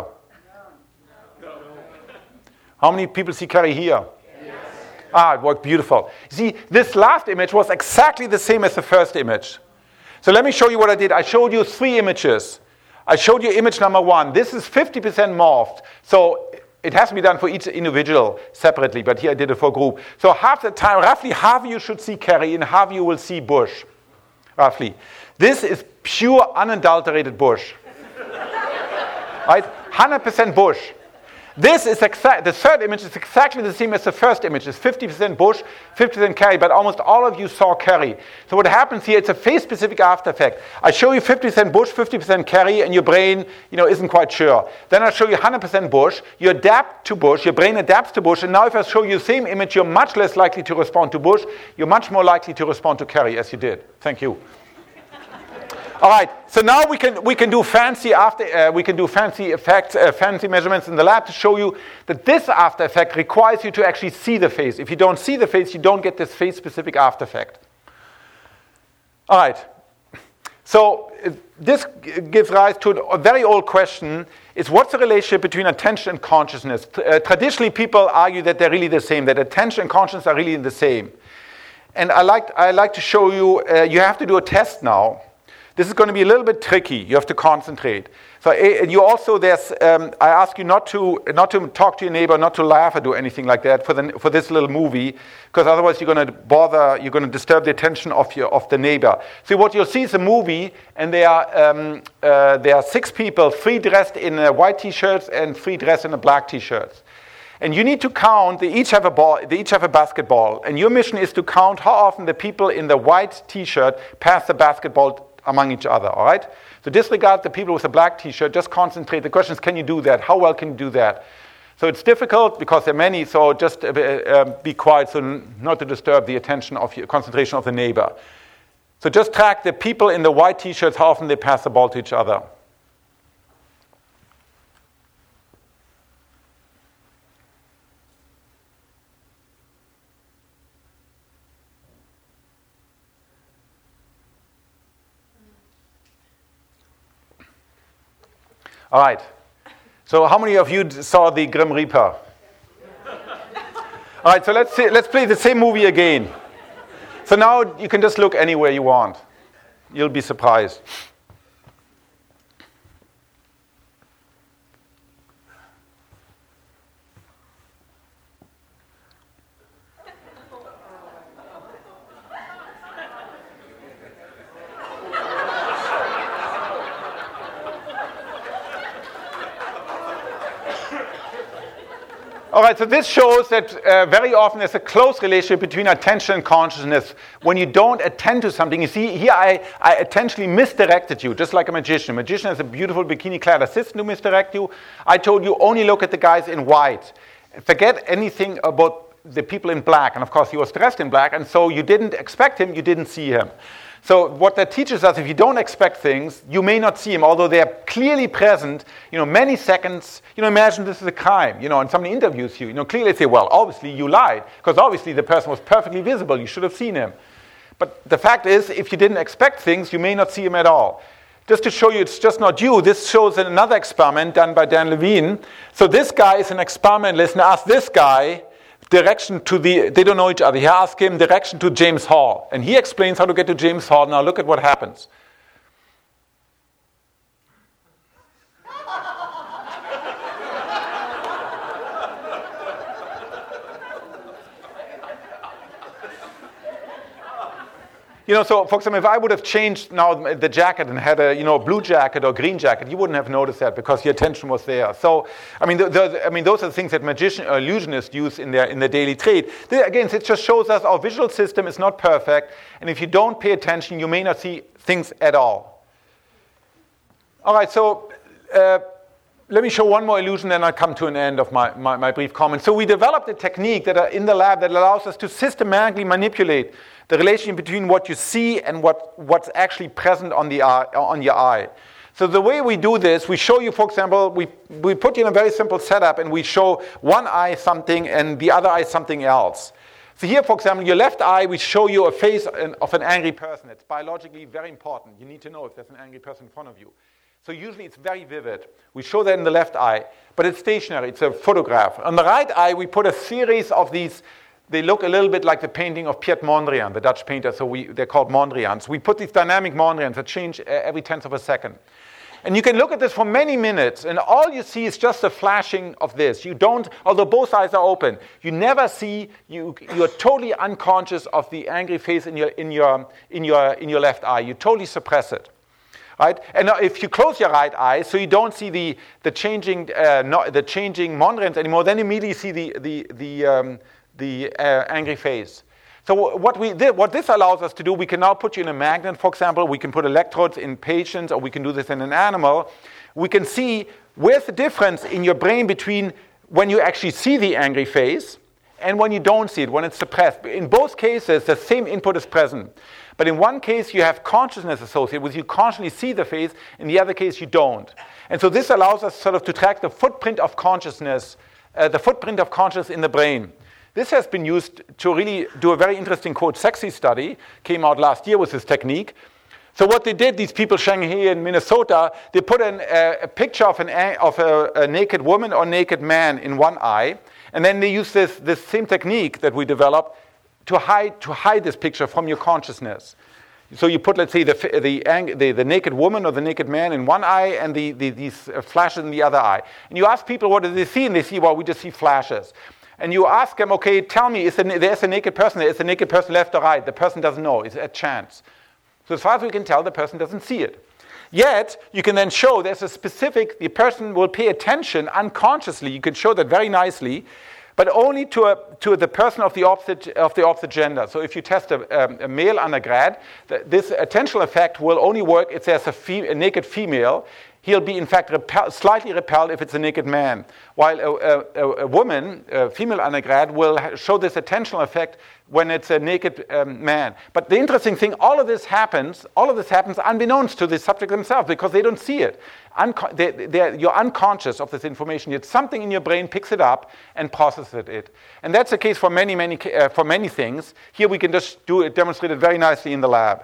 How many people see Kerry here? It worked beautiful. See, this last image was exactly the same as the first image. So let me show you what I did. I showed you 3 images. I showed you image number 1. This is 50% morphed. So it has to be done for each individual separately, but here I did it for a group. So half the time, roughly half of you should see Kerry and half of you will see Bush. Roughly. This is pure, unadulterated Bush. Right? 100% Bush. This is the third image is exactly the same as the first image. It's 50% Bush, 50% Kerry, but almost all of you saw Kerry. So what happens here, it's a phase-specific after effect. I show you 50% Bush, 50% Kerry, and your brain, isn't quite sure. Then I show you 100% Bush. You adapt to Bush. Your brain adapts to Bush. And now if I show you the same image, you're much less likely to respond to Bush. You're much more likely to respond to Kerry, as you did. Thank you. All right, so now we can do fancy effects, fancy measurements in the lab to show you that this after effect requires you to actually see the phase. If you don't see the phase, you don't get this phase-specific after effect. All right, so this gives rise to a very old question: is what's the relationship between attention and consciousness? Traditionally, people argue that they're really the same, that attention and consciousness are really the same. And I like to show you. You have to do a test now. This is going to be a little bit tricky. You have to concentrate. So, and you also I ask you not to talk to your neighbor, not to laugh or do anything like that for this little movie, because otherwise you're going to disturb the attention of the neighbor. So what you'll see is a movie, and there are 6 people, 3 dressed in white t-shirts and 3 dressed in black t-shirts. And you need to count, they each have a basketball, and your mission is to count how often the people in the white t-shirt pass the basketball among each other, all right? So disregard the people with the black t-shirt, just concentrate. The question is, can you do that? How well can you do that? So it's difficult because there are many, so just be quiet so not to disturb the attention of your concentration of the neighbor. So just track the people in the white t-shirts, how often they pass the ball to each other. All right. So how many of you saw the Grim Reaper? All right, so let's play the same movie again. So now you can just look anywhere you want. You'll be surprised. All right, so this shows that very often there's a close relationship between attention and consciousness. When you don't attend to something, you see, here I intentionally misdirected you, just like a magician. A magician has a beautiful bikini-clad assistant to misdirect you. I told you only look at the guys in white. Forget anything about the people in black. And of course, he was dressed in black, and so you didn't expect him, you didn't see him. So what that teaches us, if you don't expect things, you may not see them, although they are clearly present, many seconds. Imagine this is a crime, and somebody interviews you, clearly say, well, obviously you lied, because obviously the person was perfectly visible, you should have seen him. But the fact is, if you didn't expect things, you may not see him at all. Just to show you it's just not you, this shows another experiment done by Dan Levine. So this guy is an experimentalist, and ask this guy, direction to they don't know each other. He asked him direction to James Hall. And he explains how to get to James Hall. Now look at what happens. So for example, if I would have changed now the jacket and had a blue jacket or green jacket, you wouldn't have noticed that because your attention was there. So, those are the things that illusionists use in their daily trade. Again, it just shows us our visual system is not perfect, and if you don't pay attention, you may not see things at all. All right, so let me show one more illusion, then I'll come to an end of my brief comment. So we developed a technique that in the lab that allows us to systematically manipulate the relationship between what you see and what's actually present on your eye. So the way we do this, we show you, for example, we put you in a very simple setup and we show one eye something and the other eye something else. So here, for example, your left eye, we show you a face of an angry person. It's biologically very important. You need to know if there's an angry person in front of you. So usually it's very vivid. We show that in the left eye, but it's stationary. It's a photograph. On the right eye, we put a series of these. They look a little bit like the painting of Piet Mondrian, the Dutch painter, so they're called Mondrians. We put these dynamic Mondrians that change every tenth of a second. And you can look at this for many minutes, and all you see is just a flashing of this. You don't, although both eyes are open, you never see, you're totally unconscious of the angry face in your left eye. You totally suppress it. Right? And if you close your right eye, so you don't see the changing Mondrians anymore, then immediately see the angry face. So what this allows us to do, we can now put you in a magnet, for example. We can put electrodes in patients, or we can do this in an animal. We can see where's the difference in your brain between when you actually see the angry face and when you don't see it, when it's suppressed. In both cases, the same input is present. But in one case, you have consciousness associated with you consciously see the face. In the other case, you don't. And so this allows us sort of to track the footprint of consciousness in the brain. This has been used to really do a very interesting, quote, sexy study, came out last year with this technique. So what they did, these people, Shanghai in Minnesota, they put a picture of a naked woman or naked man in one eye, and then they used this same technique that we developed to hide this picture from your consciousness. So you put, let's say, the naked woman or the naked man in one eye and these flashes in the other eye. And you ask people, what do they see? And they see, well, we just see flashes. And you ask them, okay, tell me, there's a naked person there. Is the naked person left or right? The person doesn't know. It's a chance. So as far as we can tell, the person doesn't see it. Yet, you can then show there's a specific, the person will pay attention unconsciously, you can show that very nicely, but only to the person of the opposite gender. So if you test a male undergrad, this attentional effect will only work if there's a naked female. He'll be, in fact, slightly repelled if it's a naked man. While a woman, a female undergrad, will show this attentional effect when it's a naked man. But the interesting thing, all of this happens unbeknownst to the subject themselves because they don't see it. You're unconscious of this information, yet something in your brain picks it up and processes it. And that's the case for many things. Here we can just demonstrate it very nicely in the lab.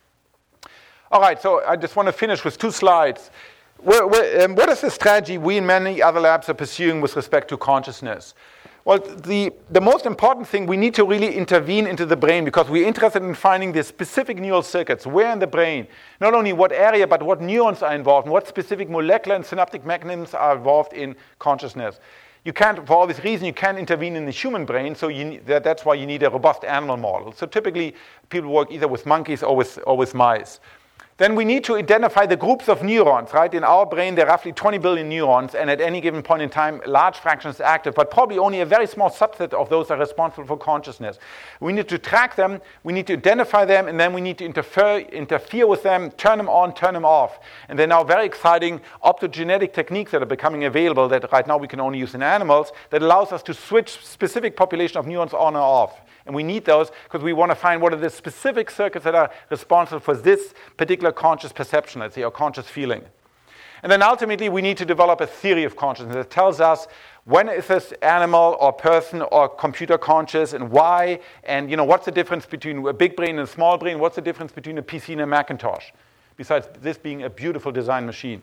All right, so I just want to finish with 2 slides. What is the strategy we and many other labs are pursuing with respect to consciousness? Well, the most important thing, we need to really intervene into the brain because we're interested in finding the specific neural circuits. Where in the brain? Not only what area, but what neurons are involved and what specific molecular and synaptic mechanisms are involved in consciousness. You can't, for all this reason, you can't intervene in the human brain, so that's why you need a robust animal model. So typically, people work either with monkeys or with mice. Then we need to identify the groups of neurons, right? In our brain, there are roughly 20 billion neurons, and at any given point in time, large fractions are active, but probably only a very small subset of those are responsible for consciousness. We need to track them, we need to identify them, and then we need to interfere with them, turn them on, turn them off. And there are now very exciting optogenetic techniques that are becoming available that right now we can only use in animals that allows us to switch specific population of neurons on or off. And we need those because we want to find what are the specific circuits that are responsible for this particular conscious perception, let's say, or conscious feeling. And then ultimately, we need to develop a theory of consciousness that tells us when is this animal or person or computer conscious and why, and what's the difference between a big brain and a small brain, what's the difference between a PC and a Macintosh, besides this being a beautiful design machine.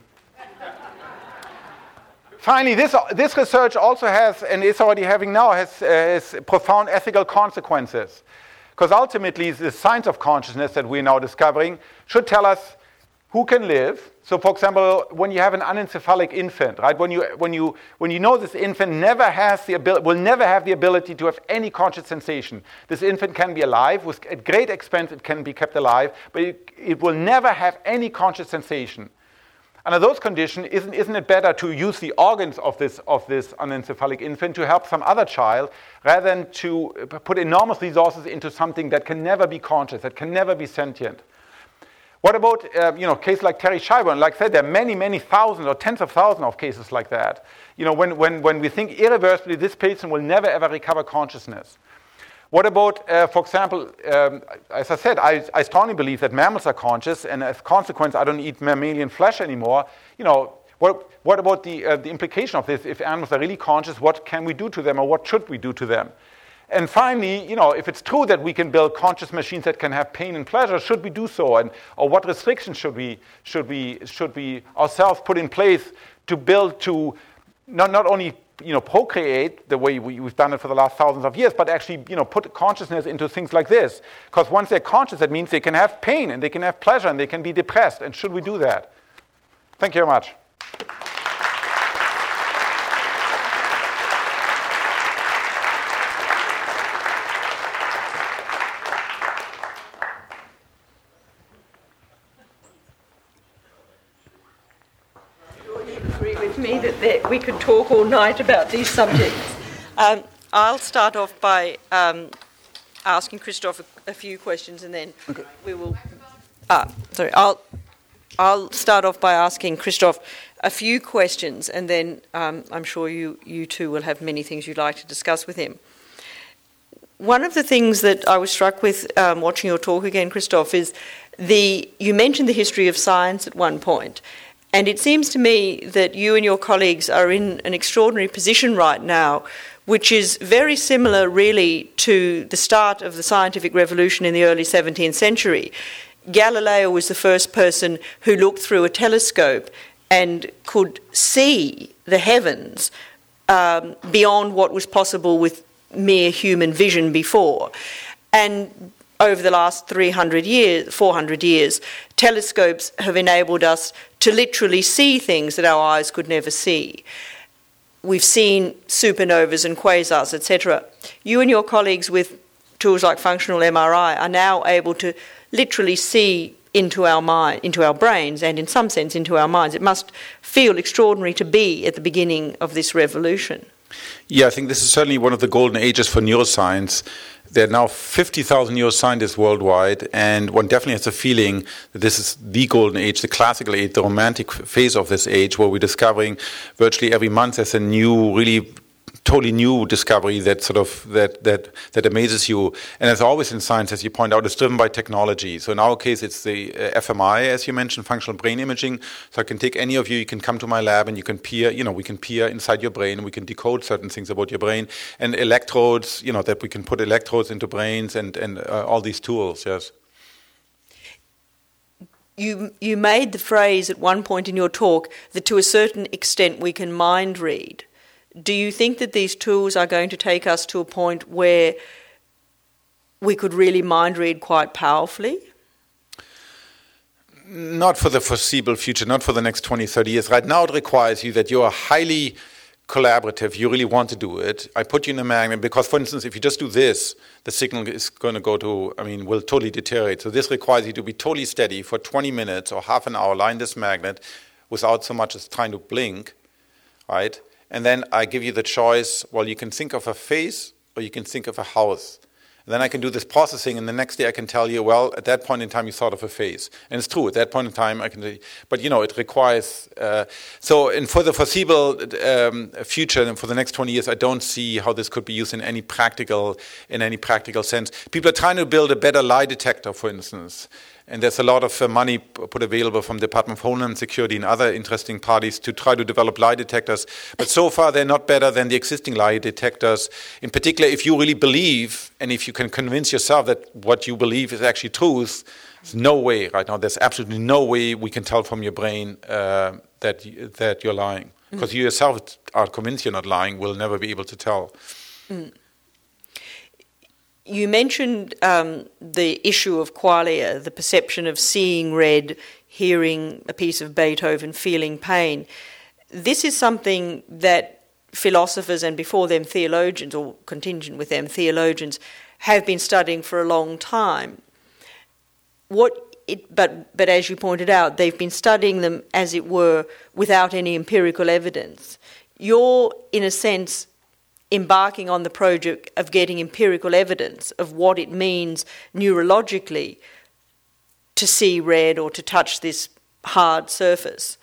Finally, this research also has, and is already having now, has profound ethical consequences. Because ultimately, the science of consciousness that we're now discovering should tell us who can live. So, for example, when you have an anencephalic infant, right? When you know this infant will never have the ability to have any conscious sensation. This infant can be alive at great expense. It can be kept alive, but it will never have any conscious sensation. Under those conditions, isn't it better to use the organs of this anencephalic infant to help some other child rather than to put enormous resources into something that can never be conscious, that can never be sentient? What about a case like Terry Schiavo? Like I said, there are many, many thousands or tens of thousands of cases like that. When we think irreversibly, this patient will never ever recover consciousness. What about, for example, as I said, I strongly believe that mammals are conscious, and as a consequence, I don't eat mammalian flesh anymore. What about the implication of this? If animals are really conscious, what can we do to them, or what should we do to them? And finally, if it's true that we can build conscious machines that can have pain and pleasure, should we do so? Or what restrictions should we ourselves put in place to build to not only procreate the way we've done it for the last thousands of years, but actually, put consciousness into things like this. Because once they're conscious, that means they can have pain, and they can have pleasure, and they can be depressed. And should we do that? Thank you very much. That we could talk all night about these subjects. I'll start off by asking Christoph a few questions, and then we will. I'll start off by asking Christoph a few questions, and then I'm sure you two will have many things you'd like to discuss with him. One of the things that I was struck with watching your talk again, Christoph, is you mentioned the history of science at one point. And it seems to me that you and your colleagues are in an extraordinary position right now, which is very similar really to the start of the scientific revolution in the early 17th century. Galileo was the first person who looked through a telescope and could see the heavens beyond what was possible with mere human vision before. And over the last 400 years, telescopes have enabled us to literally see things that our eyes could never see. We've seen supernovas and quasars, etc. You and your colleagues with tools like functional MRI are now able to literally see into our mind, into our brains, and in some sense into our minds. It must feel extraordinary to be at the beginning of this revolution. Yeah, I think this is certainly one of the golden ages for neuroscience. There are now 50,000 neuroscientists worldwide, and one definitely has a feeling that this is the golden age, the classical age, the romantic phase of this age, where we're discovering virtually every month there's a new, really totally new discovery that sort of that amazes you. And as always in science, as you point out, it's driven by technology. So in our case, it's the fMRI, as you mentioned, functional brain imaging. So I can take any of you, you can come to my lab and you can peer, we can peer inside your brain and we can decode certain things about your brain. And electrodes, that we can put electrodes into brains and all these tools, yes. You made the phrase at one point in your talk that to a certain extent we can mind read. Do you think that these tools are going to take us to a point where we could really mind read quite powerfully? Not for the foreseeable future, not for the next 20, 30 years. Right now it requires you that you are highly collaborative, you really want to do it. I put you in a magnet because, for instance, if you just do this, the signal is going to will totally deteriorate. So this requires you to be totally steady for 20 minutes or half an hour, line this magnet without so much as trying to blink, right? And then I give you the choice, well, you can think of a face or you can think of a house. And then I can do this processing, and the next day I can tell you, well, at that point in time you thought of a face. And it's true, at that point in time I can, but it requires, and for the foreseeable future, and for the next 20 years, I don't see how this could be used in any practical sense. People are trying to build a better lie detector, for instance. And there's a lot of money put available from the Department of Homeland Security and other interesting parties to try to develop lie detectors. But so far, they're not better than the existing lie detectors. In particular, if you really believe, and if you can convince yourself that what you believe is actually truth, there's no way right now, there's absolutely no way we can tell from your brain that you're lying. Because you yourself are convinced you're not lying, we'll never be able to tell. Mm. You mentioned the issue of qualia, the perception of seeing red, hearing a piece of Beethoven, feeling pain. This is something that philosophers and before them theologians, or contingent with them theologians, have been studying for a long time. But as you pointed out, they've been studying them, as it were, without any empirical evidence. You're, in a sense, embarking on the project of getting empirical evidence of what it means neurologically to see red or to touch this hard surface.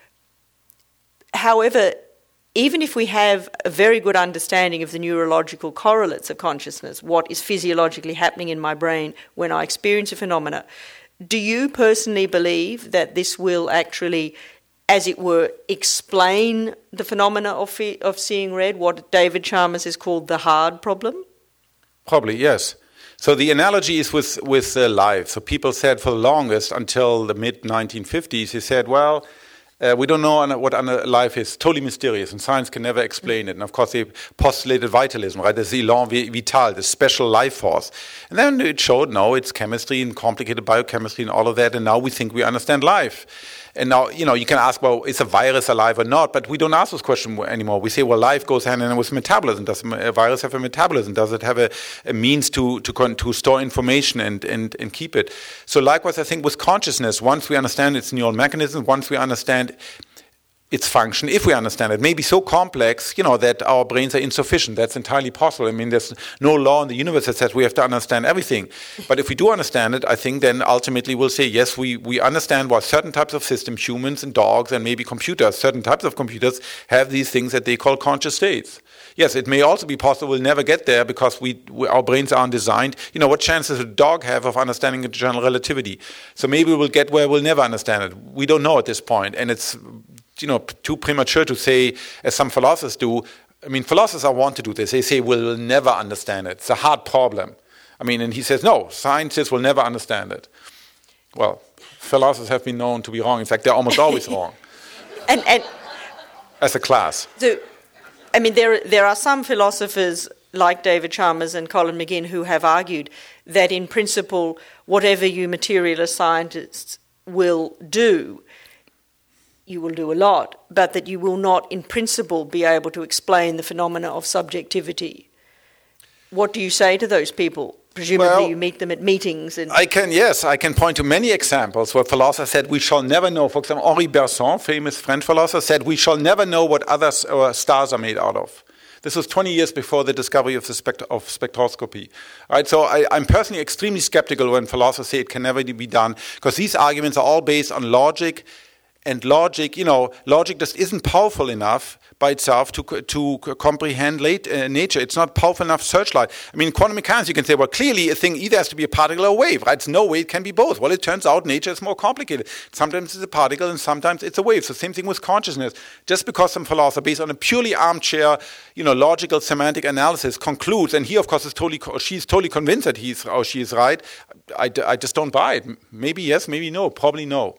However, even if we have a very good understanding of the neurological correlates of consciousness, what is physiologically happening in my brain when I experience a phenomena, do you personally believe that this will actually, as it were, explain the phenomena of seeing red, what David Chalmers has called the hard problem? Probably, yes. So the analogy is with life. So people said for the longest, until the mid-1950s, they said, well, we don't know what life is. Totally mysterious, and science can never explain it. And of course, they postulated vitalism, right? The élan vital, the special life force. And then it showed, no, it's chemistry and complicated biochemistry and all of that, and now we think we understand life. And now, you can ask, well, is a virus alive or not? But we don't ask this question anymore. We say, well, life goes hand in hand with metabolism. Does a virus have a metabolism? Does it have a means to store information and keep it? So likewise, I think with consciousness, once we understand its neural mechanism, once we understand its function, if we understand it, may be so complex, that our brains are insufficient. That's entirely possible. I mean, there's no law in the universe that says we have to understand everything. But if we do understand it, I think then ultimately we'll say, yes, we understand why certain types of systems, humans and dogs and maybe computers, certain types of computers have these things that they call conscious states. Yes, it may also be possible we'll never get there because our brains aren't designed. What chance does a dog have of understanding general relativity? So maybe we'll get where we'll never understand it. We don't know at this point, and it's too premature to say, as some philosophers do. I mean, philosophers want to do this. They say we'll never understand it. It's a hard problem. I mean, and he says, no, scientists will never understand it. Well, philosophers have been known to be wrong. In fact, they're almost always wrong. And as a class. So, I mean, there are some philosophers like David Chalmers and Colin McGinn who have argued that in principle, whatever you materialist scientists will do, you will do a lot, but that you will not in principle be able to explain the phenomena of subjectivity. What do you say to those people? Presumably you meet them at meetings. And I can point to many examples where philosophers said we shall never know. For example, Henri Bergson, famous French philosopher, said we shall never know what other stars are made out of. This was 20 years before the discovery of spectroscopy. Right? So I'm personally extremely skeptical when philosophers say it can never be done, because these arguments are all based on logic, and logic just isn't powerful enough by itself to comprehend nature. It's not powerful enough searchlight. I mean, in quantum mechanics, you can say, well, clearly a thing either has to be a particle or a wave, right? It's no way it can be both. Well, it turns out nature is more complicated. Sometimes it's a particle and sometimes it's a wave. So same thing with consciousness. Just because some philosopher, based on a purely armchair, logical semantic analysis, concludes, and he, of course, she's totally convinced that he or she is right, I just don't buy it. Maybe yes, maybe no, probably no.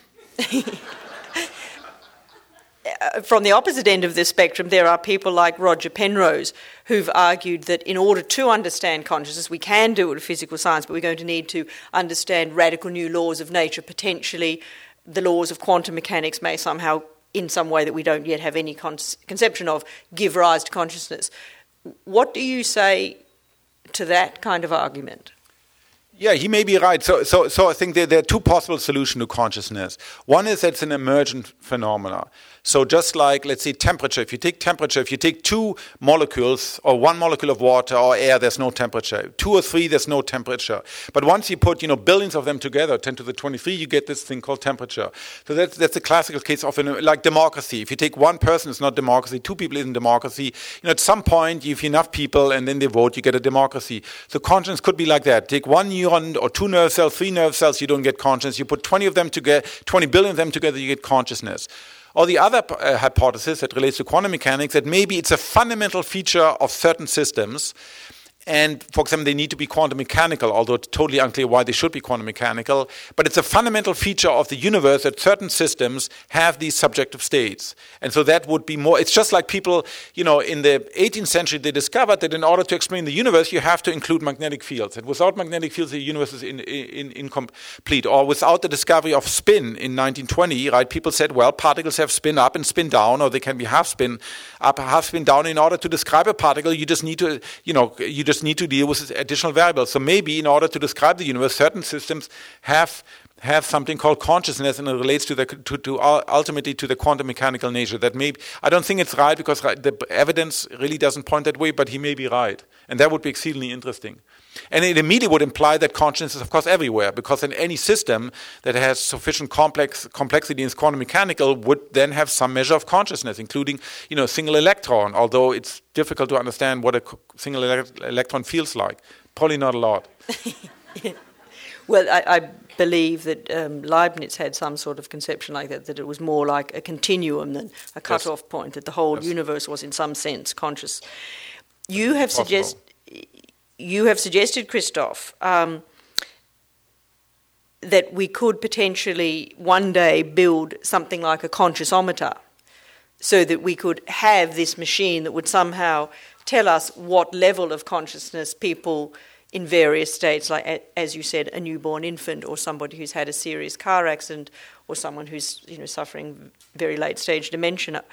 From the opposite end of the spectrum, there are people like Roger Penrose who've argued that in order to understand consciousness, we can do it with physical science, but we're going to need to understand radical new laws of nature. Potentially, the laws of quantum mechanics may somehow, in some way that we don't yet have any conception of, give rise to consciousness. What do you say to that kind of argument? Yeah, he may be right. So I think there are two possible solutions to consciousness. One is that it's an emergent phenomena. So just like, let's say, temperature. If you take two molecules, or one molecule of water or air, there's no temperature. 2 or 3, there's no temperature. But once you put, billions of them together, 10 to the 23, you get this thing called temperature. So that's a classical case of, like democracy. If you take one person, it's not democracy. 2 people isn't democracy. At some point, if you have enough people and then they vote, you get a democracy. So consciousness could be like that. Take 1 neuron or 2 nerve cells, 3 nerve cells, you don't get consciousness. You put 20 of them together, 20 billion of them together, you get consciousness. Or the other hypothesis that relates to quantum mechanics, that maybe it's a fundamental feature of certain systems, and for example, they need to be quantum mechanical, although it's totally unclear why they should be quantum mechanical, but it's a fundamental feature of the universe that certain systems have these subjective states. And so that would be more, it's just like people, in the 18th century, they discovered that in order to explain the universe, you have to include magnetic fields. And without magnetic fields, the universe is incomplete. Or without the discovery of spin in 1920, right, people said, well, particles have spin up and spin down, or they can be half spin up, half spin down. In order to describe a particle, you just need to, need to deal with additional variables. So maybe in order to describe the universe, certain systems have something called consciousness, and it relates to ultimately to the quantum mechanical nature. That maybe, I don't think it's right, because the evidence really doesn't point that way, but he may be right. And that would be exceedingly interesting. And it immediately would imply that consciousness is, of course, everywhere, because in any system that has sufficient complexity and is quantum mechanical would then have some measure of consciousness, including, a single electron, although it's difficult to understand what a single electron feels like. Probably not a lot. Well, I believe that Leibniz had some sort of conception like that it was more like a continuum than a cut-off point, that the whole universe was in some sense conscious. You have suggested, Christoph, that we could potentially one day build something like a consciousometer, so that we could have this machine that would somehow tell us what level of consciousness people in various states, like, as you said, a newborn infant, or somebody who's had a serious car accident, or someone who's suffering very late-stage dementia.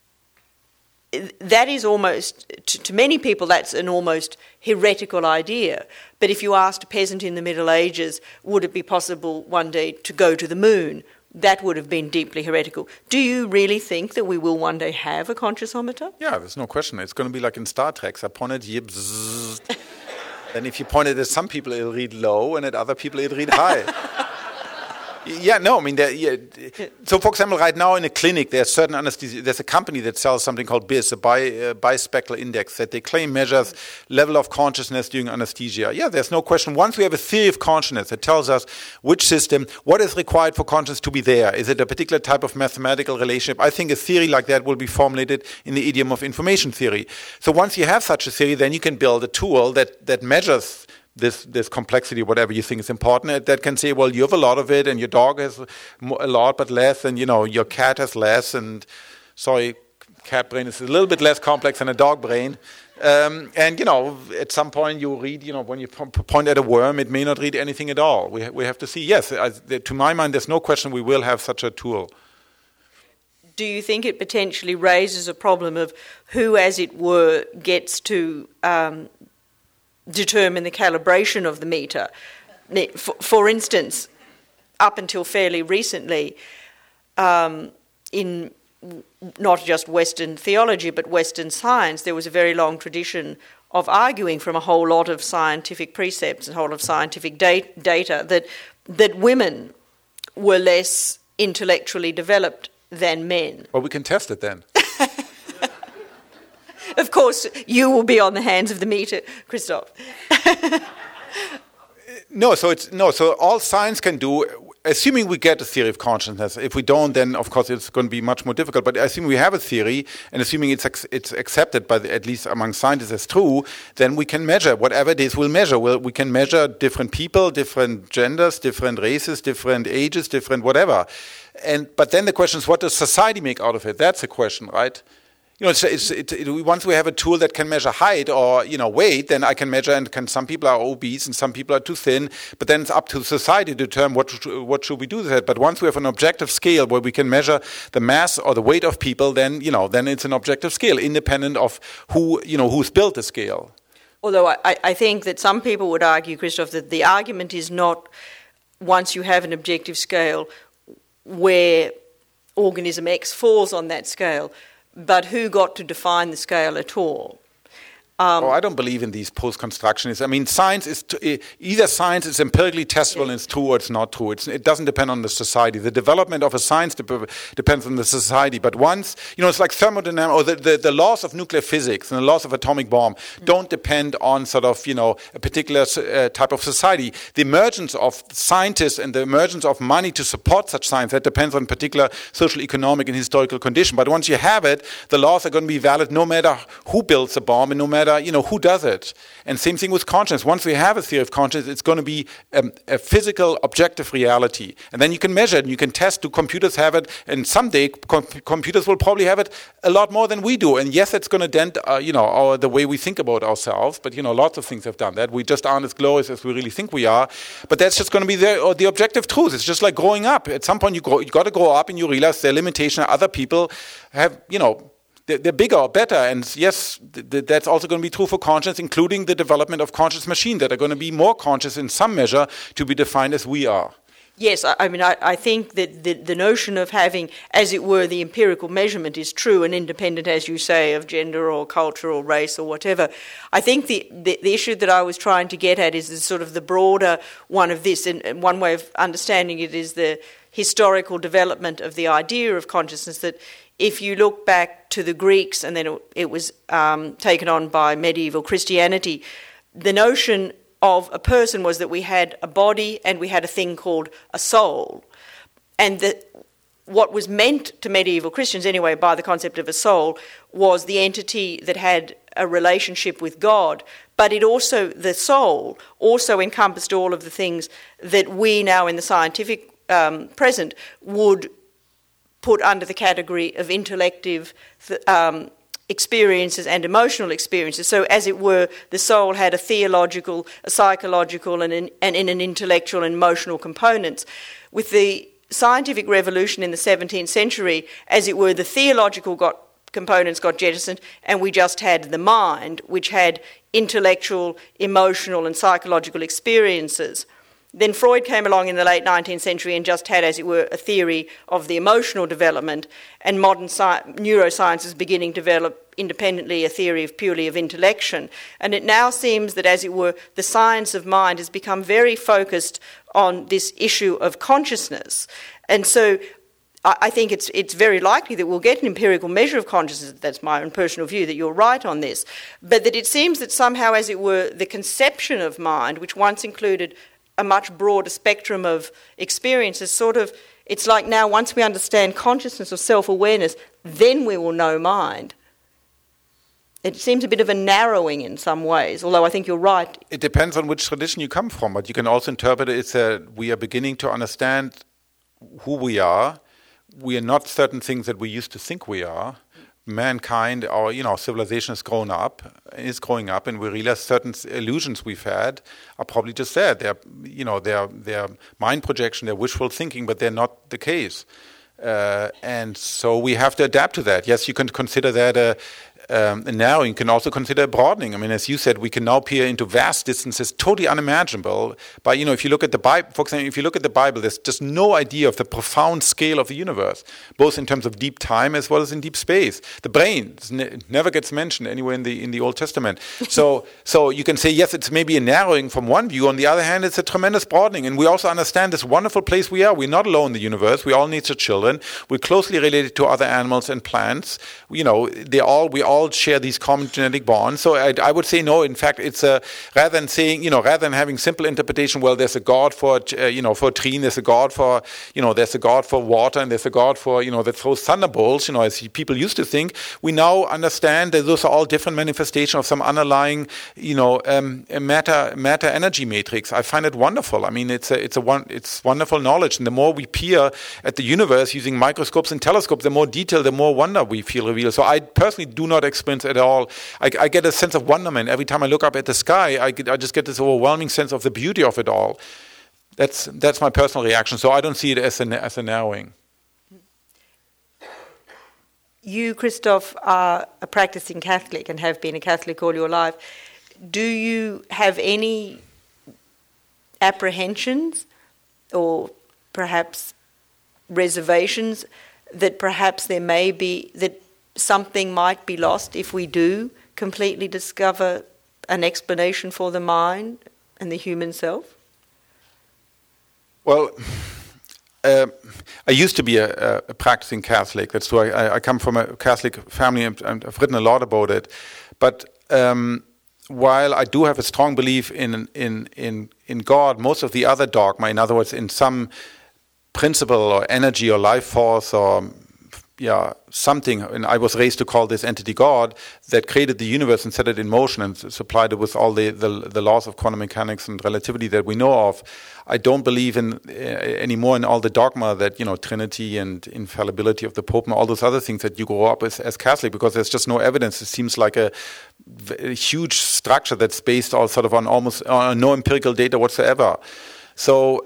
That is almost, to many people, that's an almost heretical idea. But if you asked a peasant in the Middle Ages, would it be possible one day to go to the moon, that would have been deeply heretical. Do you really think that we will one day have a consciousometer? Yeah, there's no question. It's going to be like in Star Trek. I point it, yip, zzz. And if you point it at some people, it'll read low, and at other people, it'll read high. Yeah, no, I mean, so for example, right now in a clinic, there's certain anesthesia. There's a company that sells something called BIS, a bispectral index, that they claim measures level of consciousness during anesthesia. Yeah, there's no question. Once we have a theory of consciousness that tells us which system, what is required for consciousness to be there, is it a particular type of mathematical relationship? I think a theory like that will be formulated in the idiom of information theory. So once you have such a theory, then you can build a tool that measures this complexity, whatever you think is important, that can say, well, you have a lot of it, and your dog has a lot but less, and your cat has less, and cat brain is a little bit less complex than a dog brain. And at some point you read, when you point at a worm, it may not read anything at all. We have to see. Yes, to my mind, there's no question we will have such a tool. Do you think it potentially raises a problem of who, as it were, gets to determine the calibration of the meter. For instance, up until fairly recently, in not just Western theology but Western science, there was a very long tradition of arguing from a whole lot of scientific precepts and a whole lot of scientific data that women were less intellectually developed than men. Well, we can test it then. Of course, you will be on the hands of the meter, Christoph. So all science can do, assuming we get a theory of consciousness. If we don't, then of course it's going to be much more difficult. But assuming we have a theory, and assuming it's accepted by at least among scientists as true, then we can measure whatever it is. We'll measure. We can measure different people, different genders, different races, different ages, different whatever. But then the question is, what does society make out of it? That's the question, right? Once we have a tool that can measure height or weight, then I can measure, and some people are obese and some people are too thin. But then it's up to society to determine what should we do with that. But once we have an objective scale where we can measure the mass or the weight of people, then then it's an objective scale, independent of who's built the scale. Although I think that some people would argue, Christoph, that the argument is not once you have an objective scale where organism X falls on that scale, but who got to define the scale at all? I don't believe in these post-constructionists. I mean, science is either science is empirically testable and it's true or it's not true. It doesn't depend on the society. The development of a science depends on the society. But once, it's like thermodynamics or the laws of nuclear physics and the laws of atomic bomb don't depend on sort of, a particular type of society. The emergence of scientists and the emergence of money to support such science, that depends on particular social, economic, and historical condition. But once you have it, the laws are going to be valid no matter who builds a bomb and no matter who does it. And same thing with consciousness. Once we have a theory of consciousness, it's going to be a physical, objective reality. And then you can measure it and you can test, do computers have it? And someday computers will probably have it a lot more than we do. And yes, it's going to dent, the way we think about ourselves. But, lots of things have done that. We just aren't as glorious as we really think we are. But that's just going to be the objective truth. It's just like growing up. At some point, you got to grow up and you realize there are limitations. Other people have, they're bigger or better, and yes, that's also going to be true for conscience, including the development of conscious machines that are going to be more conscious in some measure to be defined as we are. Yes, I think that the notion of having, as it were, the empirical measurement is true and independent, as you say, of gender or culture or race or whatever. I think the issue that I was trying to get at is sort of the broader one of this, and one way of understanding it is the historical development of the idea of consciousness, that if you look back to the Greeks and then it was taken on by medieval Christianity, the notion of a person was that we had a body and we had a thing called a soul. And what was meant to medieval Christians anyway by the concept of a soul was the entity that had a relationship with God. But the soul also encompassed all of the things that we now in the scientific present would put under the category of intellective experiences and emotional experiences. So, as it were, the soul had a theological, a psychological, and in an intellectual and emotional components. With the scientific revolution in the 17th century, as it were, the theological components got jettisoned, and we just had the mind, which had intellectual, emotional, and psychological experiences. Then Freud came along in the late 19th century and just had, as it were, a theory of the emotional development, and modern neuroscience is beginning to develop independently a theory purely of intellection. And it now seems that, as it were, the science of mind has become very focused on this issue of consciousness. And so I think it's very likely that we'll get an empirical measure of consciousness. That's my own personal view, that you're right on this. But that it seems that somehow, as it were, the conception of mind, which once included a much broader spectrum of experiences, it's like now once we understand consciousness or self-awareness, then we will know mind. It seems a bit of a narrowing in some ways, although I think you're right. It depends on which tradition you come from, but you can also interpret it as that we are beginning to understand who we are. We are not certain things that we used to think we are. Mankind, our civilization is growing up, and we realize certain illusions we've had are probably just there. They're mind projection, they're wishful thinking, but they're not the case. And so we have to adapt to that. Yes, you can consider that a narrowing, you can also consider a broadening. I mean, as you said, we can now peer into vast distances, totally unimaginable. But, if you look at the Bible, for example, if you look at the Bible, there's just no idea of the profound scale of the universe, both in terms of deep time as well as in deep space. The brain never gets mentioned anywhere in the Old Testament. So you can say, yes, it's maybe a narrowing from one view. On the other hand, it's a tremendous broadening. And we also understand this wonderful place we are. We're not alone in the universe. We're all nature children. We're closely related to other animals and plants. We all share these common genetic bonds. So I would say no. In fact, it's rather than having simple interpretation. Well, there's a God for a tree, and there's a God for there's a God for water, and there's a God for that throws thunderbolts. As people used to think, we now understand that those are all different manifestations of some underlying matter energy matrix. I find it wonderful. I mean, it's wonderful knowledge, and the more we peer at the universe using microscopes and telescopes, the more detail, the more wonder we feel revealed. So I personally do not experience at all. I get a sense of wonderment every time I look up at the sky. I just get this overwhelming sense of the beauty of it all. That's my personal reaction. So I don't see it as a narrowing. You, Christoph, are a practicing Catholic and have been a Catholic all your life. Do you have any apprehensions or perhaps reservations that perhaps there may be, that something might be lost if we do completely discover an explanation for the mind and the human self? Well, I used to be a practicing Catholic. That's why I come from a Catholic family, and I've written a lot about it. But while I do have a strong belief in God, most of the other dogma, in other words, in some principle or energy or life force or something, and I was raised to call this entity God, that created the universe and set it in motion and supplied it with all the laws of quantum mechanics and relativity that we know of. I don't believe in anymore in all the dogma that, Trinity and infallibility of the Pope and all those other things that you grow up as Catholic, because there's just no evidence. It seems like a huge structure that's based all sort of on almost no empirical data whatsoever. So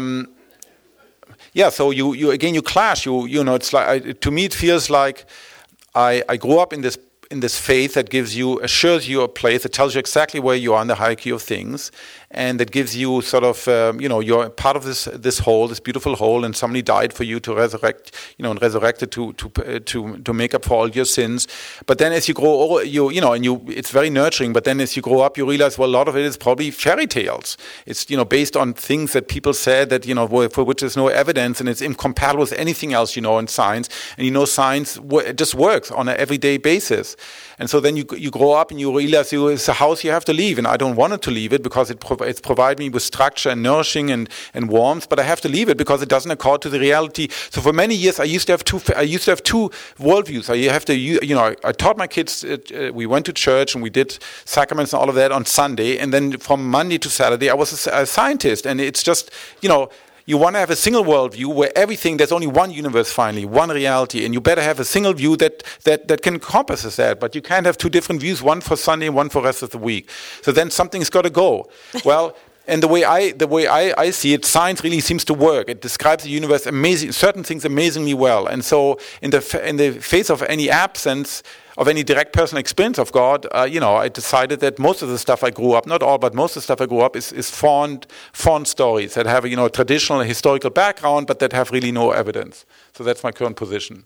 so you clash. It's like, to me it feels like I grew up in this faith that assures you a place, that tells you exactly where you are in the hierarchy of things, and that gives you sort of you're part of this whole, this beautiful whole, and somebody died for you to resurrect, and resurrected to make up for all your sins. But then as you grow old, it's very nurturing. But then as you grow up, you realize, well, a lot of it is probably fairy tales. It's based on things that people said that for which there's no evidence, and it's incompatible with anything else in science. And science just works on an everyday basis. And so then you grow up and you realize it's a house you have to leave, and I don't want to leave it because it's provided me with structure and nourishing and warmth, but I have to leave it because it doesn't accord to the reality. So for many years I used to have two worldviews. I taught my kids. We went to church and we did sacraments and all of that on Sunday, and then from Monday to Saturday I was a scientist. And it's just you want to have a single worldview where there's only one universe finally, one reality, and you better have a single view that can encompass that. But you can't have two different views, one for Sunday and one for the rest of the week. So then something's got to go. Well, and the way I see it, science really seems to work. It describes the universe certain things amazingly well. And so in the face of any absence of any direct personal experience of God, I decided that most of the stuff I grew up, not all, but most of the stuff I grew up is fond stories that have a traditional historical background, but that have really no evidence. So that's my current position.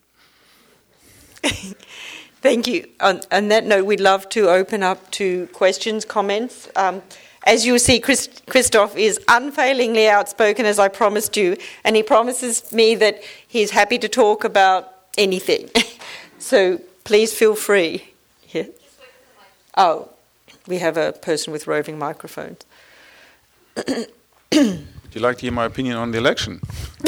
Thank you. On that note, we'd love to open up to questions, comments. As you will see, Christoph is unfailingly outspoken, as I promised you, and he promises me that he's happy to talk about anything. So please feel free. Yeah. Oh, we have a person with roving microphones. Would you like to hear my opinion on the election?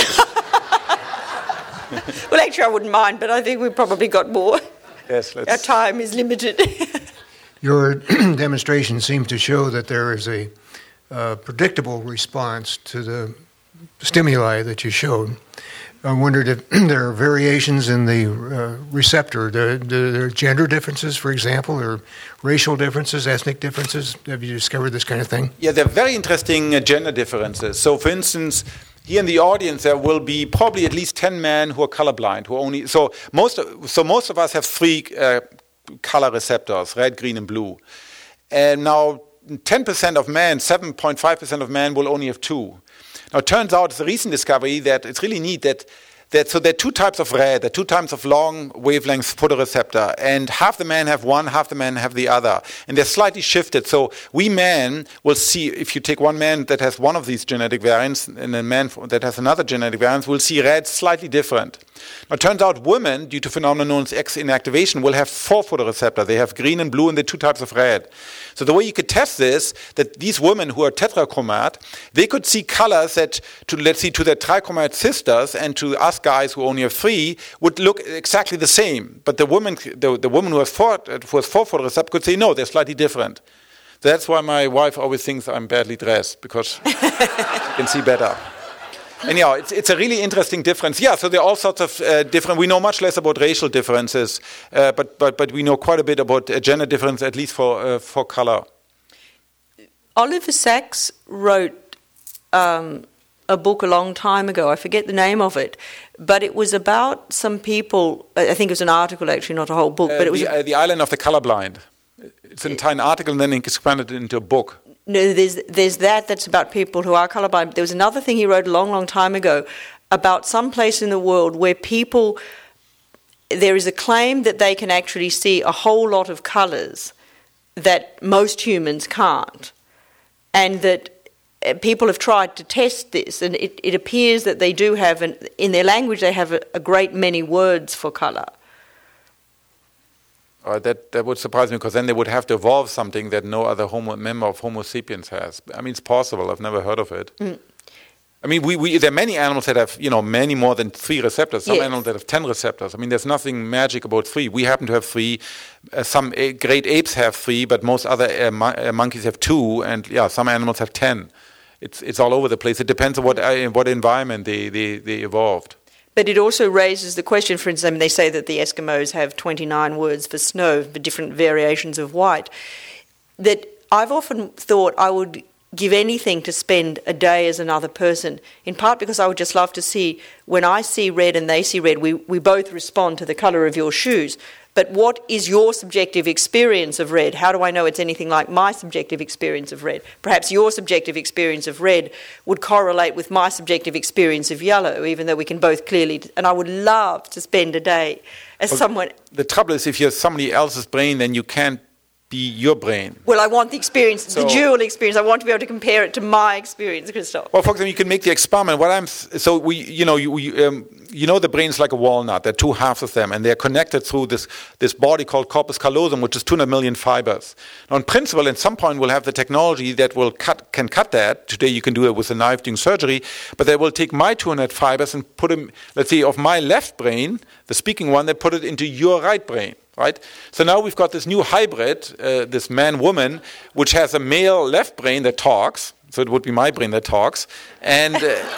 Well, actually, I wouldn't mind, but I think we've probably got more. Yes, our time is limited. Your demonstration seemed to show that there is a predictable response to the stimuli that you showed. I wondered if there are variations in the receptor. There are gender differences, for example, or racial differences, ethnic differences. Have you discovered this kind of thing? Yeah, there are very interesting gender differences. So, for instance, here in the audience, there will be probably at least 10 men who are colorblind. Most of us have three color receptors, red, green, and blue. And now 10% of men, 7.5% of men will only have 2. Now it turns out it's a recent discovery that it's really neat that so there are 2 types of red, there are 2 types of long wavelength photoreceptor, and half the men have one, half the men have the other. And they're slightly shifted. So we men will see, if you take one man that has one of these genetic variants and a man that has another genetic variant, we'll see red slightly different. Now it turns out women, due to phenomena known as X inactivation, will have 4 photoreceptors. They have green and blue and the 2 types of red. So the way you could test this, that these women who are tetrachromat, they could see colors that, to their trichromat sisters and to us guys who only have 3, would look exactly the same. But the woman who has 4 photoreceptors could say, no, they're slightly different. That's why my wife always thinks I'm badly dressed, because she can see better. Anyhow, it's a really interesting difference. Yeah, so there are all sorts of different. We know much less about racial differences, but we know quite a bit about gender difference, at least for color. Oliver Sacks wrote a book a long time ago. I forget the name of it, but it was about some people. I think it was an article, actually, not a whole book. But it was the Island of the Colorblind. It's an entire article, and then he expanded it into a book. No, there's that's about people who are colorblind. There was another thing he wrote a long, long time ago about some place in the world where people, there is a claim that they can actually see a whole lot of colors that most humans can't, and that people have tried to test this, and it appears that they do have, in their language, they have a great many words for color. That would surprise me, because then they would have to evolve something that no other member of Homo sapiens has. I mean, it's possible. I've never heard of it. Mm. I mean, there are many animals that have, many more than 3 receptors. Some animals that have 10 receptors. I mean, there's nothing magic about 3. We happen to have 3. Some great apes have 3, but most other monkeys have 2, and some animals have 10. It's all over the place. It depends on what environment they evolved. But it also raises the question, for instance, they say that the Eskimos have 29 words for snow, for different variations of white, that I've often thought I would give anything to spend a day as another person, in part because I would just love to see, when I see red and they see red, we both respond to the colour of your shoes. But what is your subjective experience of red? How do I know it's anything like my subjective experience of red? Perhaps your subjective experience of red would correlate with my subjective experience of yellow, even though we can both clearly... And I would love to spend a day as someone... The trouble is, if you're somebody else's brain, then you can't be your brain. Well, I want the experience, the dual experience. I want to be able to compare it to my experience, Christoph. Well, for example, you can make the experiment. The brain's like a walnut. There are 2 halves of them, and they're connected through this body called corpus callosum, which is 200 million fibers. Now, in principle, at some point, we'll have the technology that can cut that. Today, you can do it with a knife doing surgery, but they will take my 200 fibers and put them, let's say, of my left brain, the speaking one, they put it into your right brain. Right? So now we've got this new hybrid, this man-woman, which has a male left brain that talks. So it would be my brain that talks, and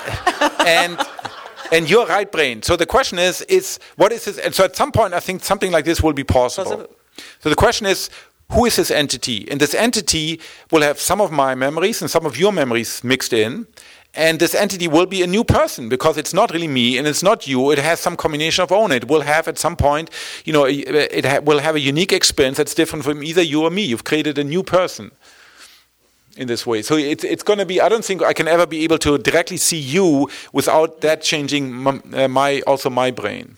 your right brain. So the question is what is this? And so at some point, I think something like this will be possible. So the question is, who is this entity? And this entity will have some of my memories and some of your memories mixed in. And this entity will be a new person, because it's not really me and it's not you. It has some combination of own. It will have at some point, will have a unique experience that's different from either you or me. You've created a new person in this way. So it's going to be, I don't think I can ever be able to directly see you without that changing my brain.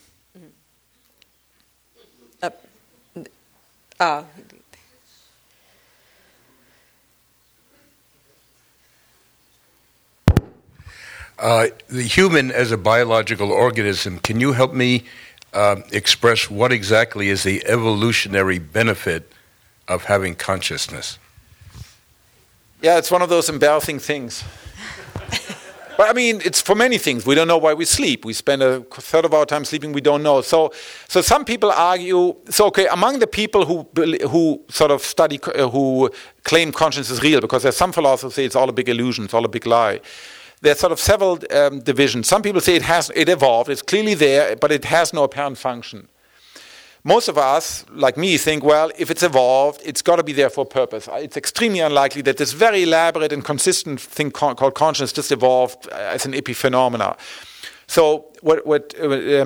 The human as a biological organism, can you help me express what exactly is the evolutionary benefit of having consciousness? Yeah, it's one of those embarrassing things. But I mean, it's for many things. We don't know why we sleep. We spend a third of our time sleeping. We don't know. So some people argue. So among the people who sort of study, who claim consciousness is real, because there's some philosophers say it's all a big illusion, it's all a big lie. There's sort of several divisions. Some people say it evolved, it's clearly there, but it has no apparent function. Most of us, like me, think, well, if it's evolved, it's got to be there for a purpose. It's extremely unlikely that this very elaborate and consistent thing called consciousness just evolved as an epiphenomena. So what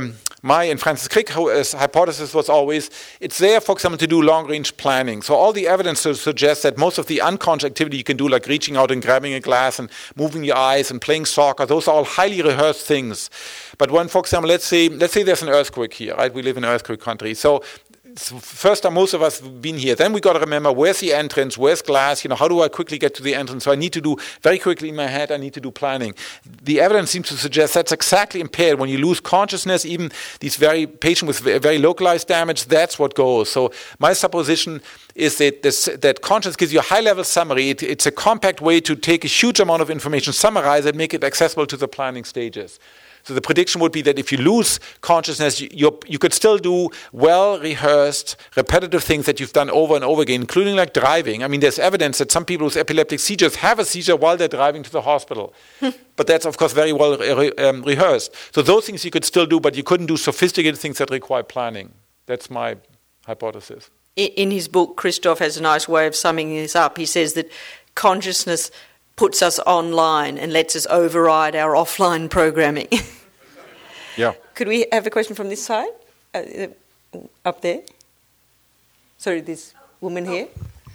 My and Francis Crick's hypothesis was always, it's there, for example, to do long-range planning. So all the evidence suggests that most of the unconscious activity you can do, like reaching out and grabbing a glass and moving your eyes and playing soccer, those are all highly rehearsed things. But when, for example, let's say there's an earthquake here, right? We live in an earthquake country. So first time most of us have been here. Then we got to remember, where's the entrance? Where's glass? How do I quickly get to the entrance? So I need to do very quickly in my head, I need to do planning. The evidence seems to suggest that's exactly impaired. When you lose consciousness, even these very patients with very localized damage, that's what goes. So my supposition is that consciousness gives you a high-level summary. It's a compact way to take a huge amount of information, summarize it, make it accessible to the planning stages. So the prediction would be that if you lose consciousness, you could still do well-rehearsed, repetitive things that you've done over and over again, including like driving. I mean, there's evidence that some people with epileptic seizures have a seizure while they're driving to the hospital. But that's, of course, very well rehearsed. So those things you could still do, but you couldn't do sophisticated things that require planning. That's my hypothesis. In his book, Christoph has a nice way of summing this up. He says that consciousness puts us online and lets us override our offline programming. Yeah. Could we have a question from this side? Up there? Sorry, this woman here.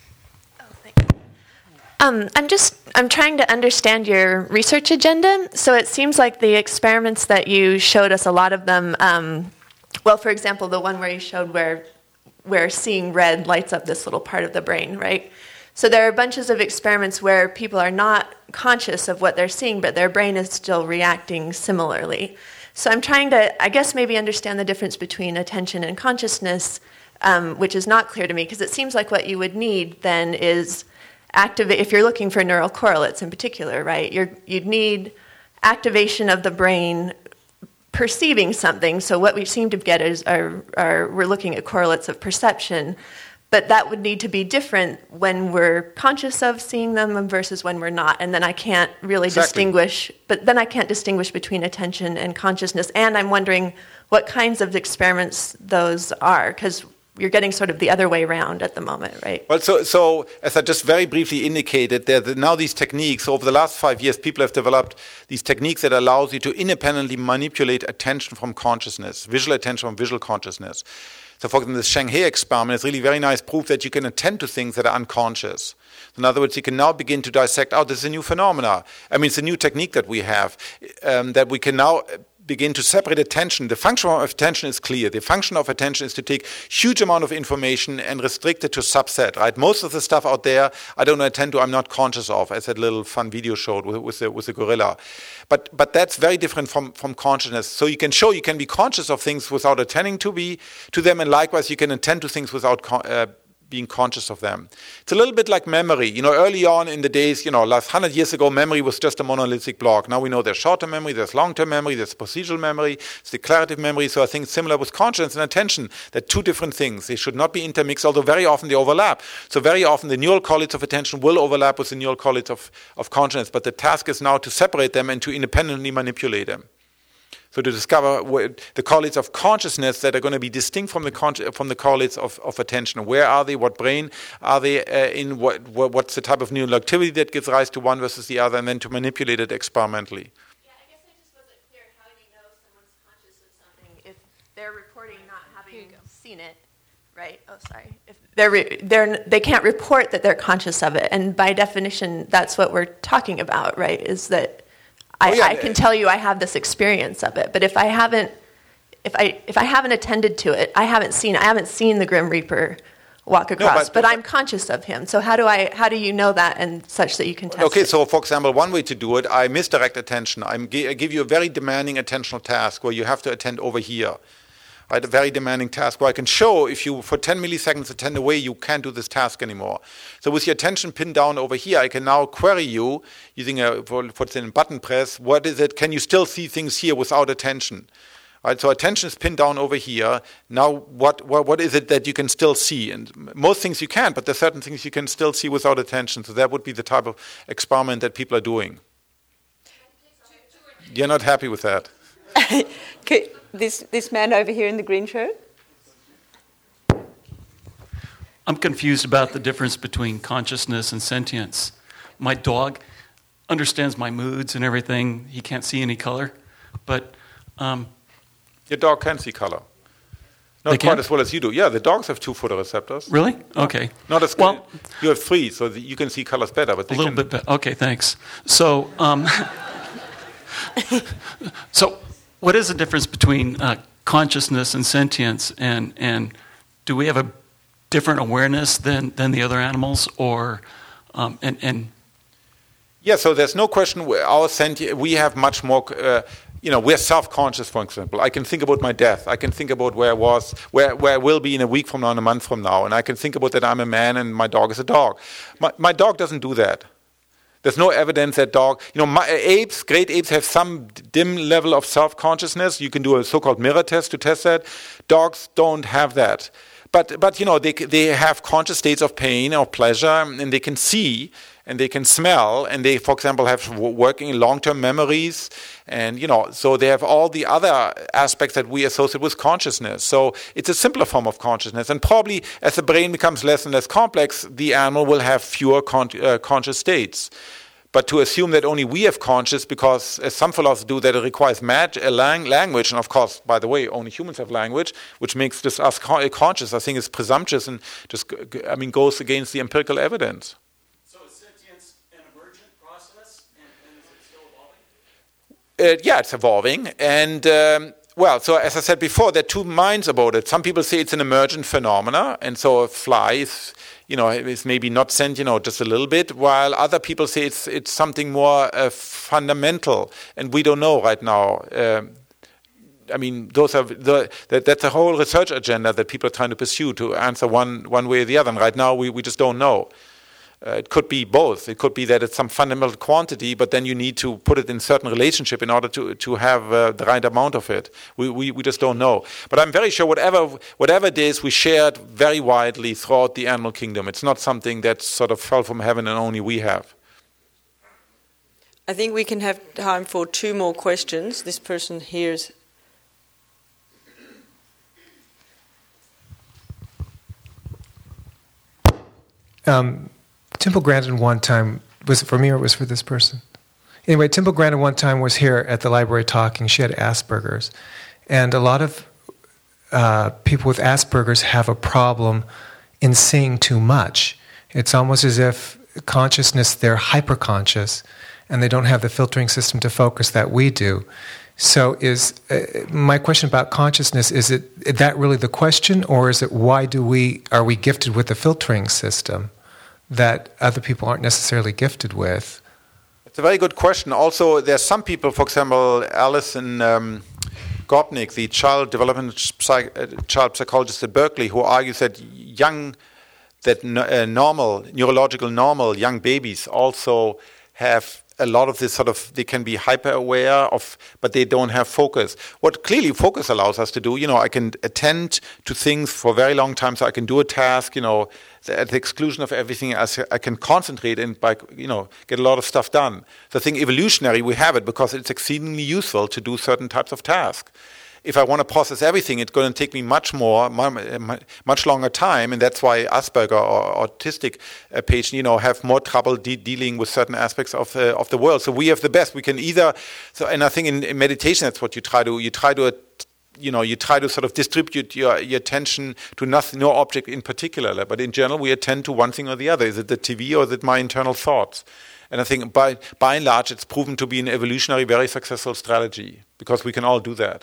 I'm trying to understand your research agenda. So it seems like the experiments that you showed us, a lot of them, for example, the one where you showed where seeing red lights up this little part of the brain, right? So there are bunches of experiments where people are not conscious of what they're seeing, but their brain is still reacting similarly. So I'm trying to, I guess, maybe understand the difference between attention and consciousness, which is not clear to me, because it seems like what you would need then is if you're looking for neural correlates in particular, right? You'd need activation of the brain perceiving something. So what we seem to get is we're looking at correlates of perception. But that would need to be different when we're conscious of seeing them versus when we're not. And then I can't really distinguish between attention and consciousness. And I'm wondering what kinds of experiments those are, because you're getting sort of the other way around at the moment, right? Well, so as I just very briefly indicated, there are now these techniques. Over the last 5 years, people have developed these techniques that allows you to independently manipulate attention from consciousness, visual attention from visual consciousness. So for example, the Shanghai experiment is really very nice proof that you can attend to things that are unconscious. In other words, you can now begin to dissect, this is a new phenomena. I mean, it's a new technique that we have, that we can now begin to separate attention. The function of attention is clear. The function of attention is to take huge amount of information and restrict it to a subset, right? Most of the stuff out there, I don't attend to, I'm not conscious of, as that little fun video showed with the gorilla. But that's very different from consciousness. So you can be conscious of things without attending to them, and likewise you can attend to things without being conscious of them. It's a little bit like memory. Early on in the days, last 100 years ago, memory was just a monolithic block. Now we know there's short-term memory, there's long-term memory, there's procedural memory, there's declarative memory. So I think it's similar with consciousness and attention. They're two different things. They should not be intermixed, although very often they overlap. So very often the neural correlates of attention will overlap with the neural correlates of consciousness. But the task is now to separate them and to independently manipulate them. So to discover the correlates of consciousness that are going to be distinct from the correlates of attention. Where are they? What brain are they in? What's the type of neural activity that gives rise to one versus the other, and then to manipulate it experimentally. Yeah, I guess I just wasn't clear how you know someone's conscious of something if they're reporting not having seen it, right? Oh, sorry. If they can't report that they're conscious of it, and by definition, that's what we're talking about, right? Is that I can tell you I have this experience of it, but if I haven't attended to it, I haven't seen the Grim Reaper walk across, but I'm conscious of him. So how do you know that and such that you can test it? Okay, so for example, one way to do it, I misdirect attention. I give you a very demanding attentional task where you have to attend over here. Right, a very demanding task where I can show if you for 10 milliseconds attend away, you can't do this task anymore. So with your attention pinned down over here, I can now query you using a button press. What is it? Can you still see things here without attention? Right, so attention is pinned down over here. Now what is it that you can still see? And most things you can't, but there are certain things you can still see without attention. So that would be the type of experiment that people are doing. You're not happy with that? This man over here in the green shirt? I'm confused about the difference between consciousness and sentience. My dog understands my moods and everything. He can't see any color. But Your dog can see color. Not quite as well as you do. Yeah, the dogs have 2 photoreceptors. Really? Okay. Not as well. You have 3, so you can see colors better. But a little bit better. Okay, thanks. So, so what is the difference between consciousness and sentience, and do we have a different awareness than the other animals, or Yeah, so there's no question. We have much more. We're self-conscious, for example. I can think about my death. I can think about where I was, where I will be in a week from now, in a month from now, and I can think about that I'm a man and my dog is a dog. My dog doesn't do that. There's no evidence that dog. Great apes have some dim level of self-consciousness. You can do a so-called mirror test to test that. Dogs don't have that. But they have conscious states of pain or pleasure, and they can see and they can smell, and they, for example, have working long-term memories, and so they have all the other aspects that we associate with consciousness. So it's a simpler form of consciousness, and probably as the brain becomes less and less complex, the animal will have fewer conscious states. But to assume that only we have conscious, because as some philosophers do, that it requires language, and of course, by the way, only humans have language, which makes just us conscious, I think is presumptuous and just, goes against the empirical evidence. So is sentience an emergent process, and is it still evolving? Yeah, it's evolving, and so as I said before, there are 2 minds about it. Some people say it's an emergent phenomena, and so a fly is, it's maybe not sentient, just a little bit, while other people say it's something more fundamental, and we don't know right now. Those are that's a whole research agenda that people are trying to pursue to answer one way or the other. And right now, we just don't know. It could be both. It could be that it's some fundamental quantity, but then you need to put it in certain relationship in order to have the right amount of it. We just don't know. But I'm very sure whatever it is, we share it very widely throughout the animal kingdom. It's not something that sort of fell from heaven and only we have. I think we can have time for 2 more questions. This person here is... Temple Grandin one time, was it for me or was it for this person? Anyway, Temple Grandin one time was here at the library talking. She had Asperger's. And a lot of people with Asperger's have a problem in seeing too much. It's almost as if consciousness, they're hyper-conscious, and they don't have the filtering system to focus that we do. So is my question about consciousness, is that really the question, or is it are we gifted with the filtering system that other people aren't necessarily gifted with? It's a very good question. Also, there's some people, for example, Alison Gopnik, the child psychologist at Berkeley, who argues that neurological normal young babies also have a lot of this they can be hyper aware of, but they don't have focus. What clearly focus allows us to do, I can attend to things for a very long time, so I can do a task, at the exclusion of everything else. I can concentrate and get a lot of stuff done. So I think evolutionary we have it because it's exceedingly useful to do certain types of tasks. If I want to process everything, it's going to take me much longer time, and that's why Asperger or autistic patients, have more trouble dealing with certain aspects of the world. So we have the best. We can and I think in meditation that's what you try to sort of distribute your attention to no object in particular. But in general, we attend to one thing or the other. Is it the TV or is it my internal thoughts? And I think by and large, it's proven to be an evolutionary, very successful strategy because we can all do that.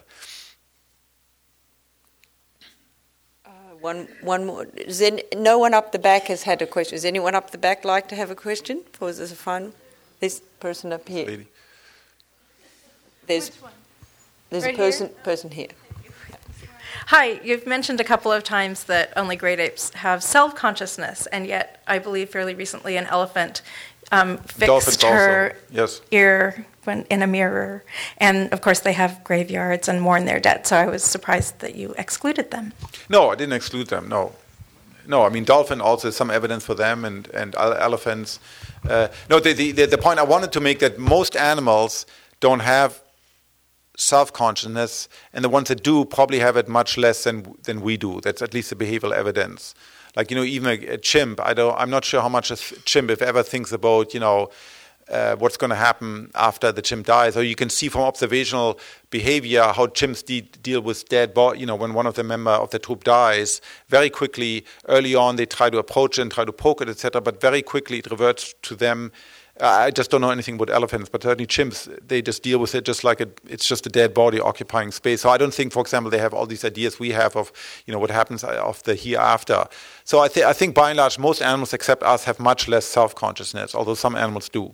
One more. No one up the back has had a question. Does anyone up the back like to have a question? Or is this a final? This person up here. Lady. There's right a person here. Hi, you've mentioned a couple of times that only great apes have self-consciousness, and yet I believe fairly recently an elephant fixed her ear in a mirror. And, of course, they have graveyards and mourn their dead, so I was surprised that you excluded them. No, I didn't exclude them, no. No, dolphin also, some evidence for them, and elephants. The point I wanted to make that most animals don't have self-consciousness, and the ones that do probably have it much less than we do. That's at least the behavioral evidence. Like, even a chimp, I'm not sure how much a chimp, if ever, thinks about, what's going to happen after the chimp dies. Or you can see from observational behavior how chimps deal with dead body. When one of the member of the troop dies, very quickly, early on, they try to approach it and try to poke it, etc. But very quickly, it reverts to them. I just don't know anything about elephants, but certainly chimps, they just deal with it just like it's just a dead body occupying space. So I don't think, for example, they have all these ideas we have of, what happens of the hereafter. So I think by and large, most animals except us have much less self-consciousness, although some animals do.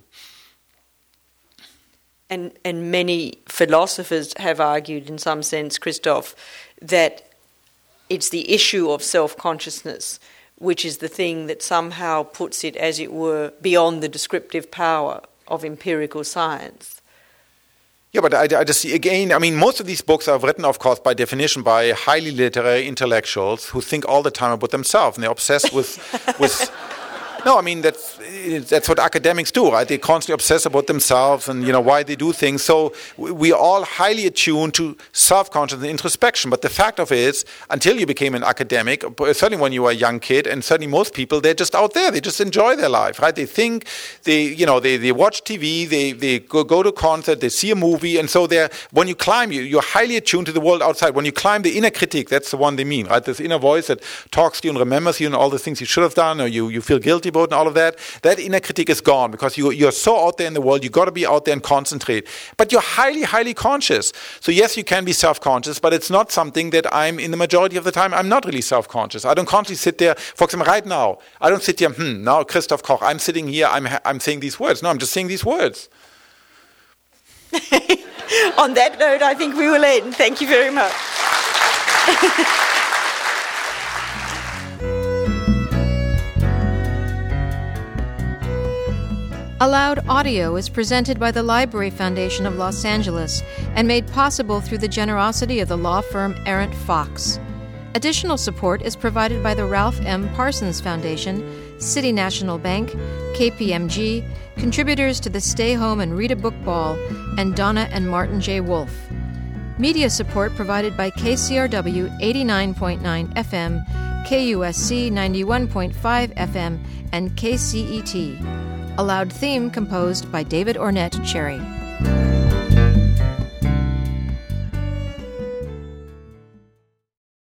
And many philosophers have argued, in some sense, Christoph, that it's the issue of self-consciousness which is the thing that somehow puts it, as it were, beyond the descriptive power of empirical science. Yeah, but I just see, again, most of these books are written, of course, by definition, by highly literary intellectuals who think all the time about themselves, and they're obsessed with No, that's what academics do, right? They constantly obsess about themselves and, why they do things. So we're all highly attuned to self-consciousness and introspection. But the fact of it is, until you became an academic, certainly when you were a young kid, and certainly most people, they're just out there. They just enjoy their life, right? They think, they watch TV, they go to a concert, they see a movie. And so when you climb, you're highly attuned to the world outside. When you climb the inner critic, that's the one they mean, right? This inner voice that talks to you and remembers you and all the things you should have done, or you feel guilty about and all of that inner critic is gone because you're so out there in the world, you've got to be out there and concentrate. But you're highly, highly conscious. So yes, you can be self-conscious, but it's not something that in the majority of the time, I'm not really self-conscious. I don't constantly sit there, for example, right now, I don't sit here, now Christoph Koch, I'm sitting here, I'm saying these words. No, I'm just saying these words. On that note, I think we will end. Thank you very much. Allowed Audio is presented by the Library Foundation of Los Angeles and made possible through the generosity of the law firm Arent Fox. Additional support is provided by the Ralph M. Parsons Foundation, City National Bank, KPMG, contributors to the Stay Home and Read a Book Ball, and Donna and Martin J. Wolfe. Media support provided by KCRW 89.9 FM, KUSC 91.5 FM, and KCET. Allowed theme composed by David Ornette Cherry.